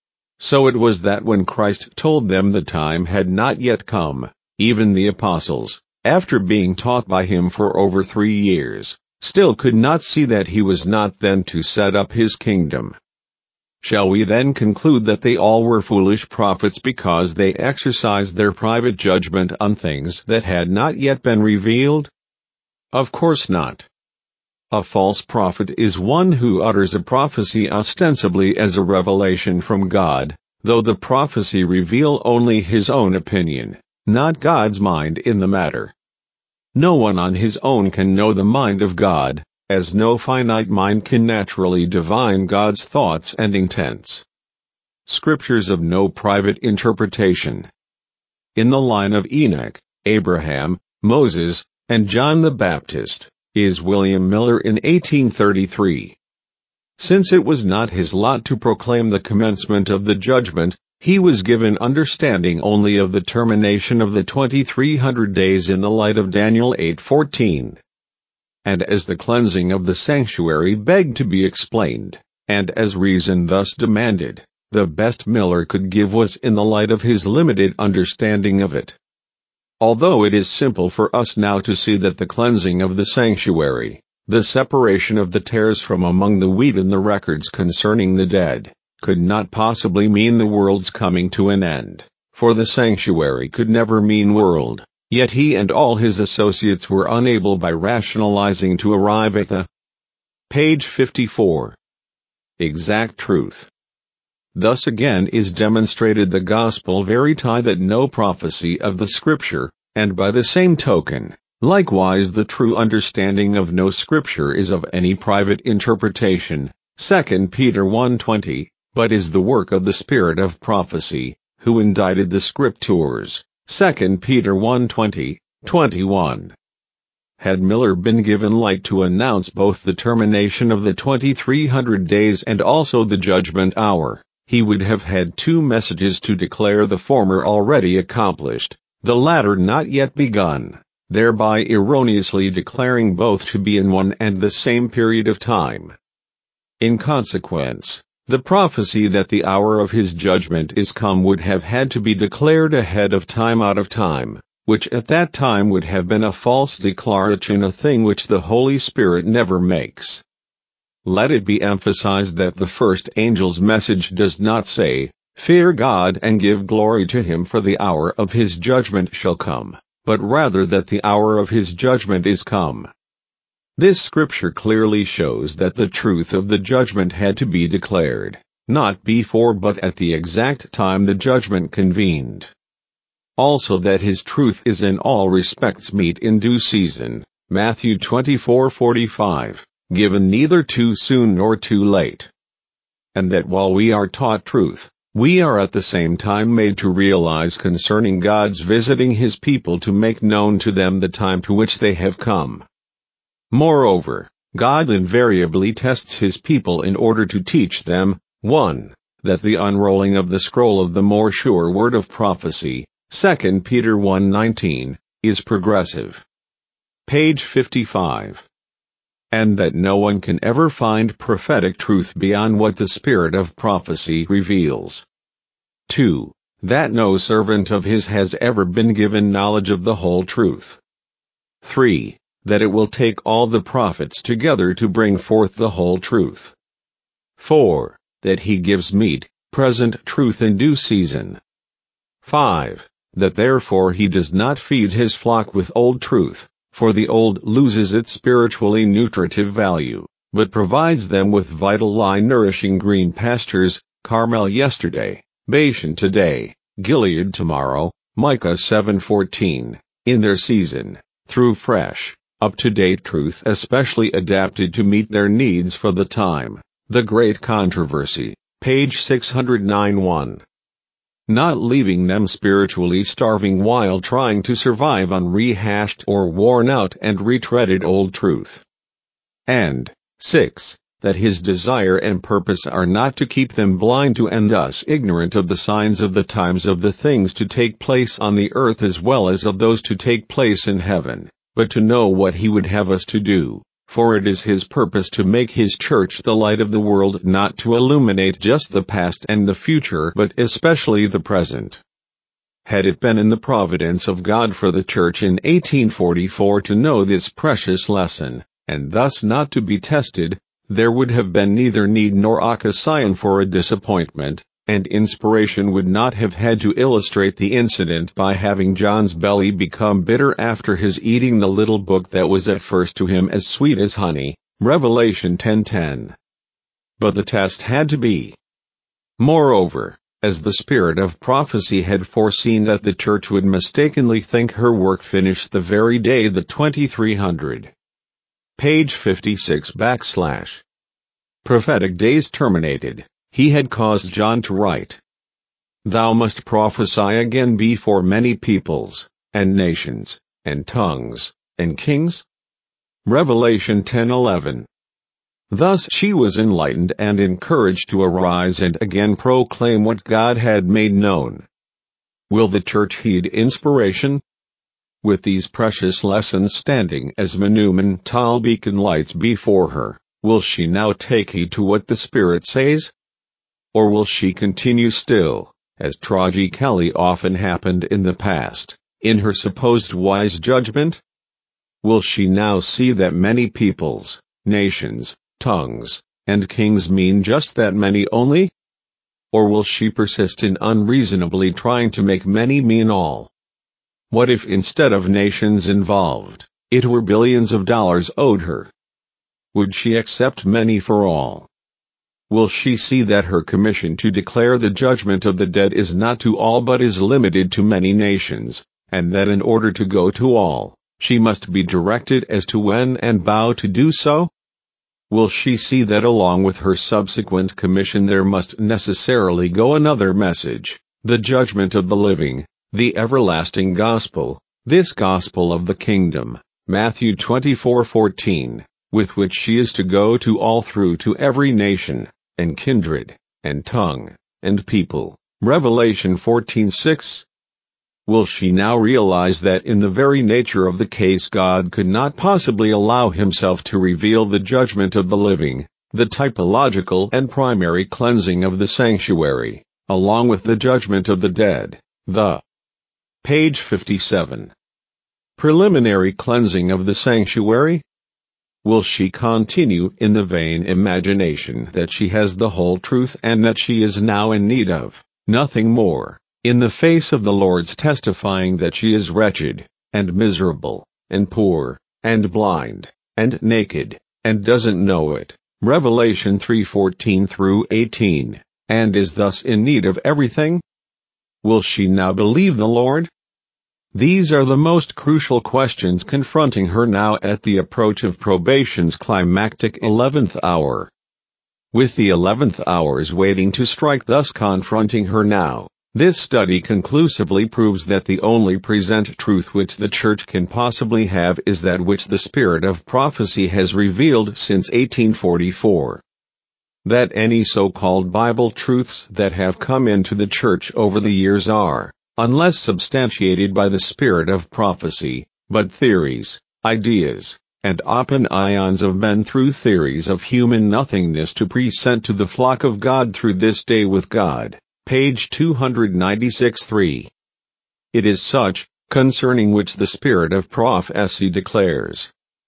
So it was that when Christ told them the time had not yet come, even the apostles, after being taught by him for over three years, still could not see that he was not then to set up his kingdom. Shall we then conclude that they all were foolish prophets because they exercised their private judgment on things that had not yet been revealed? Of course not. A false prophet is one who utters a prophecy ostensibly as a revelation from God, though the prophecy reveal only his own opinion, not God's mind in the matter. No one on his own can know the mind of God, as no finite mind can naturally divine God's thoughts and intents. Scriptures of no private interpretation. In the line of Enoch, Abraham, Moses, and John the Baptist, is William Miller in eighteen thirty-three. Since it was not his lot to proclaim the commencement of the judgment, he was given understanding only of the termination of the twenty-three hundred days in the light of Daniel eight fourteen. And as the cleansing of the sanctuary begged to be explained, and as reason thus demanded, the best Miller could give was in the light of his limited understanding of it. Although it is simple for us now to see that the cleansing of the sanctuary, the separation of the tares from among the wheat in the records concerning the dead, could not possibly mean the world's coming to an end, for the sanctuary could never mean world. Yet he and all his associates were unable by rationalizing to arrive at the page fifty-four. Exact truth. Thus again is demonstrated the gospel verity that no prophecy of the Scripture, and by the same token, likewise the true understanding of no Scripture is of any private interpretation, Second Peter one twenty, but is the work of the Spirit of prophecy, who indited the Scriptures. Second Peter one twenty, twenty-one. Had Miller been given light to announce both the termination of the twenty-three hundred days and also the judgment hour, he would have had two messages to declare, the former already accomplished, the latter not yet begun, thereby erroneously declaring both to be in one and the same period of time. In consequence, the prophecy that the hour of his judgment is come would have had to be declared ahead of time out of time, which at that time would have been a false declaration, a thing which the Holy Spirit never makes. Let it be emphasized that the first angel's message does not say, "Fear God and give glory to him, for the hour of his judgment shall come," but rather that the hour of his judgment is come. This scripture clearly shows that the truth of the judgment had to be declared, not before but at the exact time the judgment convened. Also that his truth is in all respects meet in due season, Matthew twenty-four forty-five, given neither too soon nor too late. And that while we are taught truth, we are at the same time made to realize concerning God's visiting his people to make known to them the time to which they have come. Moreover, God invariably tests his people in order to teach them, one. That the unrolling of the scroll of the more sure word of prophecy, Second Peter one nineteen, is progressive. Page fifty-five. And that no one can ever find prophetic truth beyond what the spirit of prophecy reveals. two. That no servant of his has ever been given knowledge of the whole truth. three. That it will take all the prophets together to bring forth the whole truth. four. That he gives meat, present truth in due season. five. That therefore he does not feed his flock with old truth, for the old loses its spiritually nutritive value, but provides them with vital lie-nourishing green pastures, Carmel yesterday, Bashan today, Gilead tomorrow, Micah seven fourteen, in their season, through fresh, up-to-date truth especially adapted to meet their needs for the time. The Great Controversy, page six oh nine one. Not leaving them spiritually starving while trying to survive on rehashed or worn-out and retreaded old truth. And, six. That his desire and purpose are not to keep them blind to and thus ignorant of the signs of the times of the things to take place on the earth as well as of those to take place in heaven, but to know what he would have us to do, for it is his purpose to make his church the light of the world, not to illuminate just the past and the future but especially the present. Had it been in the providence of God for the church in eighteen forty-four to know this precious lesson, and thus not to be tested, there would have been neither need nor occasion for a disappointment, and inspiration would not have had to illustrate the incident by having John's belly become bitter after his eating the little book that was at first to him as sweet as honey, Revelation ten ten. But the test had to be. Moreover, as the spirit of prophecy had foreseen that the church would mistakenly think her work finished the very day the twenty-three hundred. Page fifty-six backslash. Prophetic days terminated, he had caused John to write, "Thou must prophesy again before many peoples, and nations, and tongues, and kings." Revelation ten eleven. Thus she was enlightened and encouraged to arise and again proclaim what God had made known. Will the church heed inspiration? With these precious lessons standing as monumental beacon lights before her, will she now take heed to what the Spirit says? Or will she continue still, as tragically often happened in the past, in her supposed wise judgment? Will she now see that many peoples, nations, tongues, and kings mean just that many only? Or will she persist in unreasonably trying to make many mean all? What if instead of nations involved, it were billions of dollars owed her? Would she accept many for all? Will she see that her commission to declare the judgment of the dead is not to all but is limited to many nations, and that in order to go to all, she must be directed as to when and how to do so? Will she see that along with her subsequent commission there must necessarily go another message, the judgment of the living, the everlasting gospel, this gospel of the kingdom, Matthew twenty-four fourteen, with which she is to go to all through to every nation, and kindred, and tongue, and people, Revelation fourteen six? Will she now realize that in the very nature of the case God could not possibly allow himself to reveal the judgment of the living, the typological and primary cleansing of the sanctuary, along with the judgment of the dead, the page fifty-seven. Preliminary cleansing of the sanctuary? Will she continue in the vain imagination that she has the whole truth and that she is now in need of nothing more, in the face of the Lord's testifying that she is wretched, and miserable, and poor, and blind, and naked, and doesn't know it, Revelation three fourteen through eighteen, and is thus in need of everything? Will she now believe the Lord? These are the most crucial questions confronting her now at the approach of probation's climactic eleventh hour. With the eleventh hours waiting to strike thus confronting her now, this study conclusively proves that the only present truth which the Church can possibly have is that which the Spirit of prophecy has revealed since eighteen forty-four. That any so-called Bible truths that have come into the Church over the years are, unless substantiated by the Spirit of prophecy, but theories, ideas, and opinions of men through theories of human nothingness to present to the flock of God through this day with God. Page two ninety-six three. It is such, concerning which the Spirit of prophecy declares.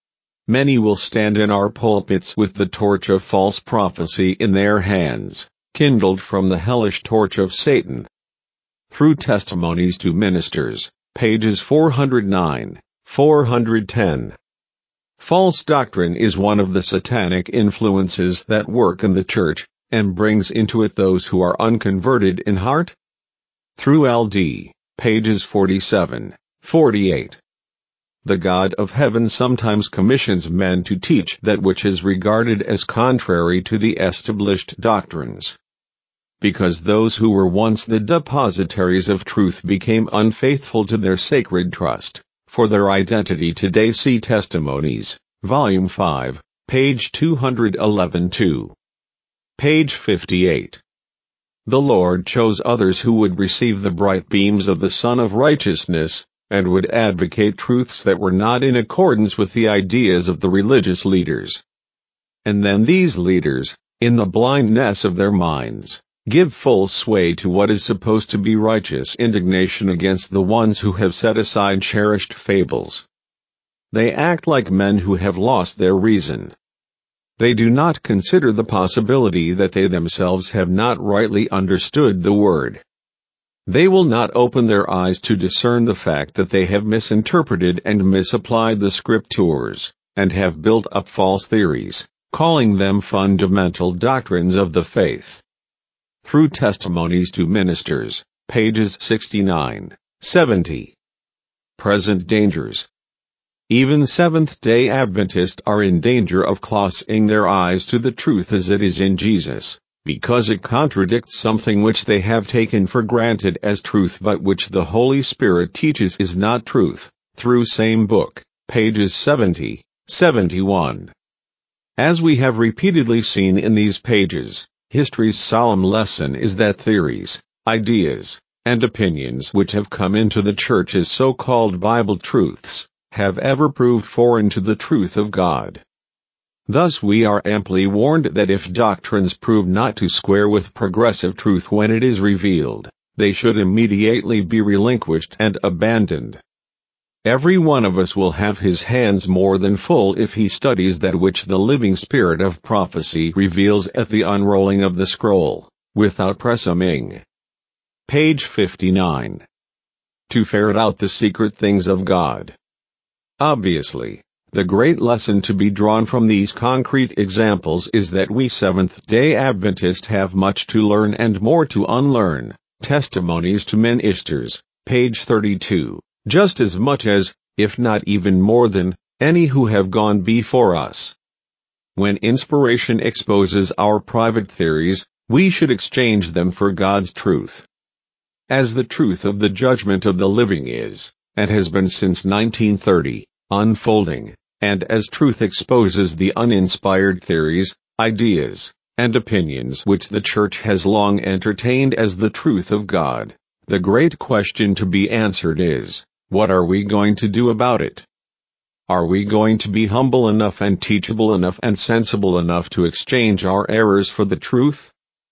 Many will stand in our pulpits with the torch of false prophecy in their hands, kindled from the hellish torch of Satan. Through Testimonies to Ministers, pages four oh nine, four ten. False doctrine is one of the satanic influences that work in the church, and brings into it those who are unconverted in heart. Through L D, pages forty-seven, forty-eight. The God of heaven sometimes commissions men to teach that which is regarded as contrary to the established doctrines. Because those who were once the depositaries of truth became unfaithful to their sacred trust, for their identity today see Testimonies, Volume five, page two eleven two. Page fifty-eight. The Lord chose others who would receive the bright beams of the Sun of Righteousness, and would advocate truths that were not in accordance with the ideas of the religious leaders. And then these leaders, in the blindness of their minds, give full sway to what is supposed to be righteous indignation against the ones who have set aside cherished fables. They act like men who have lost their reason. They do not consider the possibility that they themselves have not rightly understood the Word. They will not open their eyes to discern the fact that they have misinterpreted and misapplied the Scriptures, and have built up false theories, calling them fundamental doctrines of the faith. Through Testimonies to Ministers, pages sixty-nine, seventy. Present dangers. Even Seventh-day Adventists are in danger of closing their eyes to the truth as it is in Jesus, because it contradicts something which they have taken for granted as truth but which the Holy Spirit teaches is not truth, through same book, pages seventy, seventy-one. As we have repeatedly seen in these pages, history's solemn lesson is that theories, ideas, and opinions which have come into the church as so-called Bible truths, have ever proved foreign to the truth of God. Thus we are amply warned that if doctrines prove not to square with progressive truth when it is revealed, they should immediately be relinquished and abandoned. Every one of us will have his hands more than full if he studies that which the living spirit of prophecy reveals at the unrolling of the scroll, without presuming. Page fifty-nine. To ferret out the secret things of God. Obviously, the great lesson to be drawn from these concrete examples is that we Seventh-day Adventists have much to learn and more to unlearn. Testimonies to Ministers, page thirty-two, just as much as, if not even more than, any who have gone before us. When inspiration exposes our private theories, we should exchange them for God's truth. As the truth of the judgment of the living is, and has been since nineteen thirty, unfolding, and as truth exposes the uninspired theories, ideas, and opinions which the Church has long entertained as the truth of God, the great question to be answered is, what are we going to do about it? Are we going to be humble enough and teachable enough and sensible enough to exchange our errors for the truth?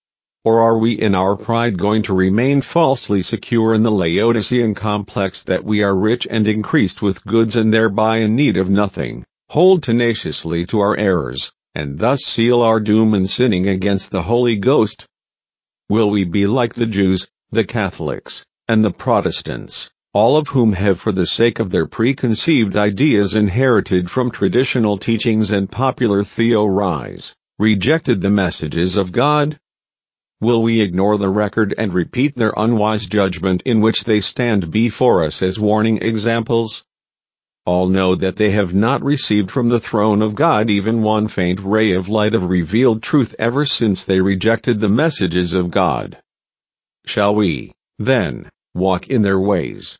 Or are we in our pride going to remain falsely secure in the Laodicean complex that we are rich and increased with goods and thereby in need of nothing, hold tenaciously to our errors, and thus seal our doom in sinning against the Holy Ghost? Will we be like the Jews, the Catholics, and the Protestants, all of whom have for the sake of their preconceived ideas inherited from traditional teachings and popular theories, rejected the messages of God? Will we ignore the record and repeat their unwise judgment in which they stand before us as warning examples? All know that they have not received from the throne of God even one faint ray of light of revealed truth ever since they rejected the messages of God. Shall we, then, walk in their ways?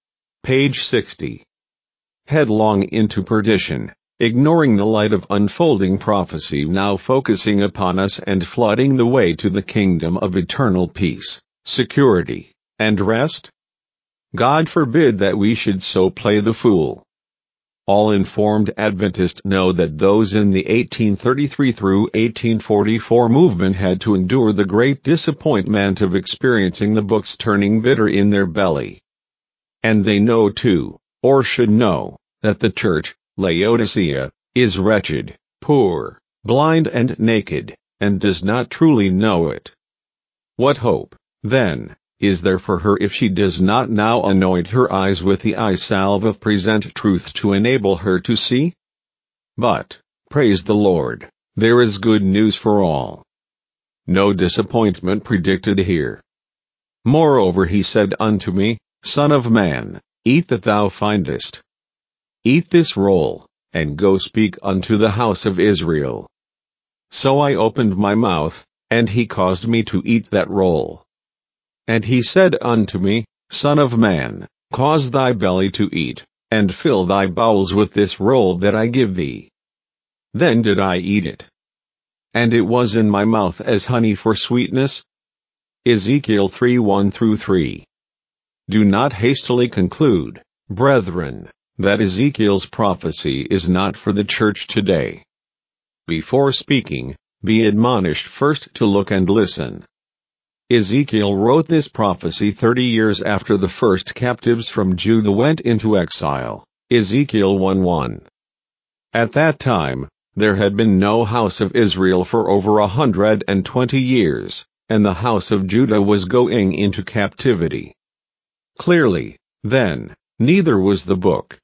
Page sixty. Headlong into perdition, ignoring the light of unfolding prophecy now focusing upon us and flooding the way to the kingdom of eternal peace, security, and rest? God forbid that we should so play the fool. All informed Adventists know that those in the eighteen thirty-three through eighteen forty-four movement had to endure the great disappointment of experiencing the books turning bitter in their belly. And they know too, or should know, that the church, Laodicea, is wretched, poor, blind and naked, and does not truly know it. What hope, then, is there for her if she does not now anoint her eyes with the eye salve of present truth to enable her to see? But, praise the Lord, there is good news for all. No disappointment predicted here. Moreover he said unto me, Son of man, eat that thou findest. Eat this roll, and go speak unto the house of Israel. So I opened my mouth, and he caused me to eat that roll. And he said unto me, Son of man, cause thy belly to eat, and fill thy bowels with this roll that I give thee. Then did I eat it. And it was in my mouth as honey for sweetness. Ezekiel three one through three. Do not hastily conclude, brethren, that Ezekiel's prophecy is not for the church today. Before speaking, be admonished first to look and listen. Ezekiel wrote this prophecy thirty years after the first captives from Judah went into exile, Ezekiel one one. At that time, There had been no house of Israel for over a hundred and twenty years, and the house of Judah was going into captivity. Clearly, then, neither was the book.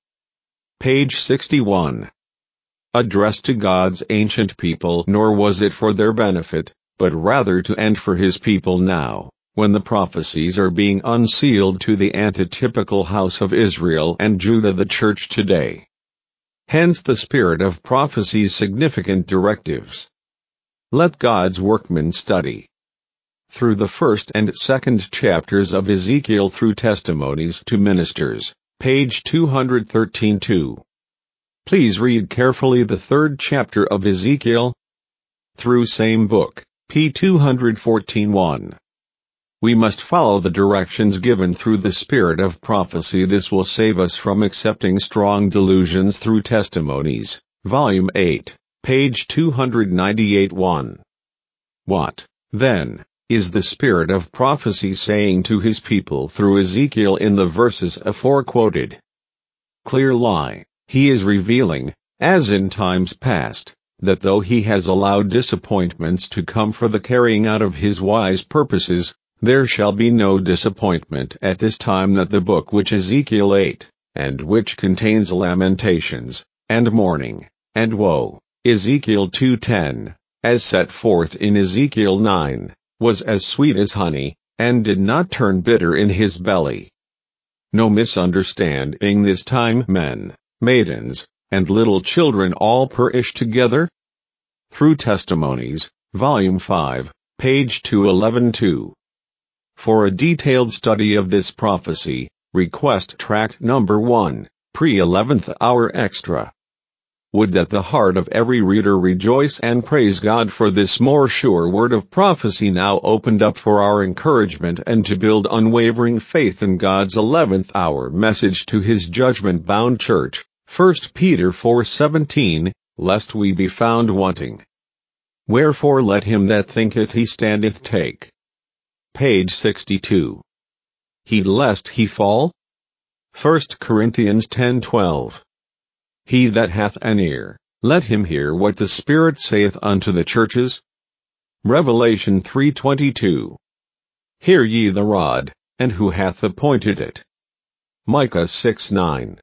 Page sixty-one. Addressed to God's ancient people, nor was it for their benefit, but rather to end for his people now, when the prophecies are being unsealed to the antitypical house of Israel and Judah, the church today. Hence the spirit of prophecy's significant directives. Let God's workmen study. Through the first and second chapters of Ezekiel through Testimonies to Ministers, page two thirteen two. Please read carefully the third chapter of Ezekiel. Through same book, p two fourteen one. We must follow the directions given through the spirit of prophecy. This will save us from accepting strong delusions through Testimonies, volume eight, page two ninety-eight one. What, then, is the spirit of prophecy saying to his people through Ezekiel in the verses afore quoted? Clear lie, he is revealing, as in times past, that though he has allowed disappointments to come for the carrying out of his wise purposes, there shall be no disappointment at this time, that the book which Ezekiel ate, and which contains lamentations, and mourning, and woe, Ezekiel two ten, as set forth in Ezekiel nine, was as sweet as honey, and did not turn bitter in his belly. No misunderstanding this time, men, maidens, and little children all perish together? Through Testimonies, volume five, page two eleven two. For a detailed study of this prophecy, request tract number one, pre-eleventh hour extra. Would that the heart of every reader rejoice and praise God for this more sure word of prophecy now opened up for our encouragement and to build unwavering faith in God's eleventh hour message to his judgment-bound church, First Peter four seventeen, lest we be found wanting. Wherefore let him that thinketh he standeth take. Page sixty-two. Heed lest he fall? First Corinthians ten twelve. He that hath an ear, let him hear what the Spirit saith unto the churches. Revelation three twenty-two. Hear ye the rod, and who hath appointed it? Micah six nine.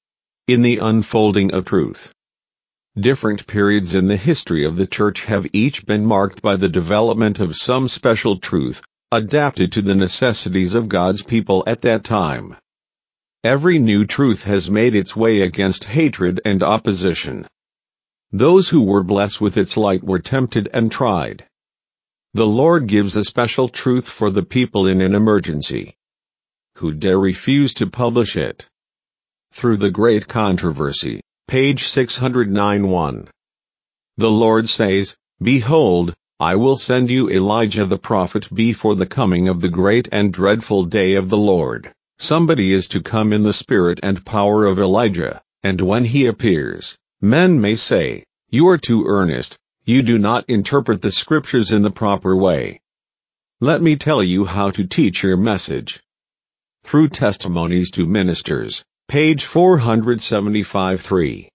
In the unfolding of truth. Different periods in the history of the church have each been marked by the development of some special truth, adapted to the necessities of God's people at that time. Every new truth has made its way against hatred and opposition. Those who were blessed with its light were tempted and tried. The Lord gives a special truth for the people in an emergency. Who dare refuse to publish it? Through the great controversy, page six oh nine one. The Lord says, Behold, I will send you Elijah the prophet before the coming of the great and dreadful day of the Lord. Somebody is to come in the spirit and power of Elijah, and when he appears, men may say, You are too earnest, you do not interpret the scriptures in the proper way. Let me tell you how to teach your message. Through Testimonies to Ministers, page four seventy-five three.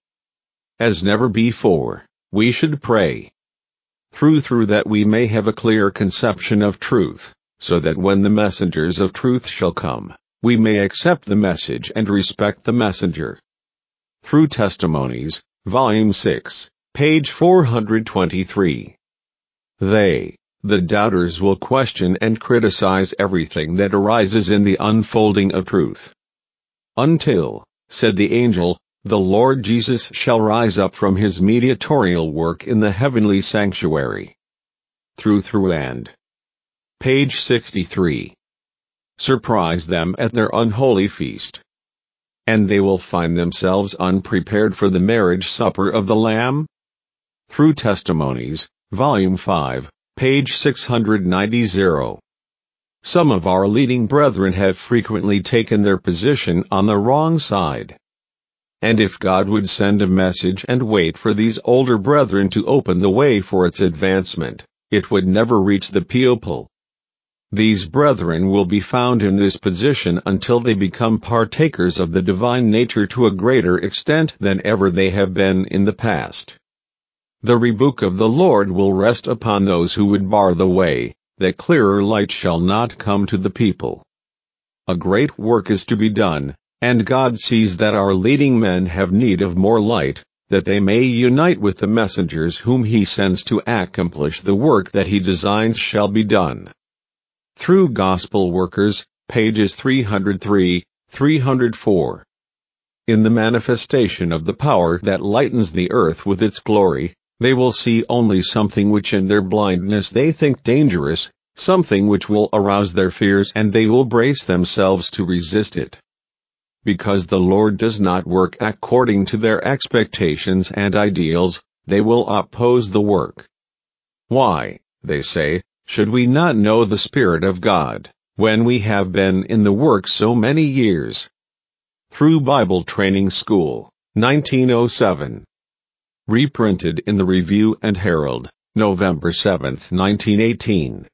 As never before, we should pray. Through through that we may have a clear conception of truth, so that when the messengers of truth shall come, we may accept the message and respect the messenger. Through Testimonies, volume six, page four twenty-three. They, the doubters, will question and criticize everything that arises in the unfolding of truth. Until, said the angel, the Lord Jesus shall rise up from his mediatorial work in the heavenly sanctuary. Through through and. Page sixty-three. Surprise them at their unholy feast. And they will find themselves unprepared for the marriage supper of the Lamb. Through Testimonies, volume five, page six ninety. Some of our leading brethren have frequently taken their position on the wrong side. And if God would send a message and wait for these older brethren to open the way for its advancement, it would never reach the people. These brethren will be found in this position until they become partakers of the divine nature to a greater extent than ever they have been in the past. The rebuke of the Lord will rest upon those who would bar the way, that clearer light shall not come to the people. A great work is to be done, and God sees that our leading men have need of more light, that they may unite with the messengers whom he sends to accomplish the work that he designs shall be done. Through Gospel Workers, pages three hundred three, three hundred four. In the manifestation of the power that lightens the earth with its glory, they will see only something which in their blindness they think dangerous, something which will arouse their fears, and they will brace themselves to resist it. Because the Lord does not work according to their expectations and ideals, they will oppose the work. Why, they say, should we not know the Spirit of God, when we have been in the work so many years? Through Bible Training School, nineteen oh seven. Reprinted in the Review and Herald, November seventh, nineteen eighteen.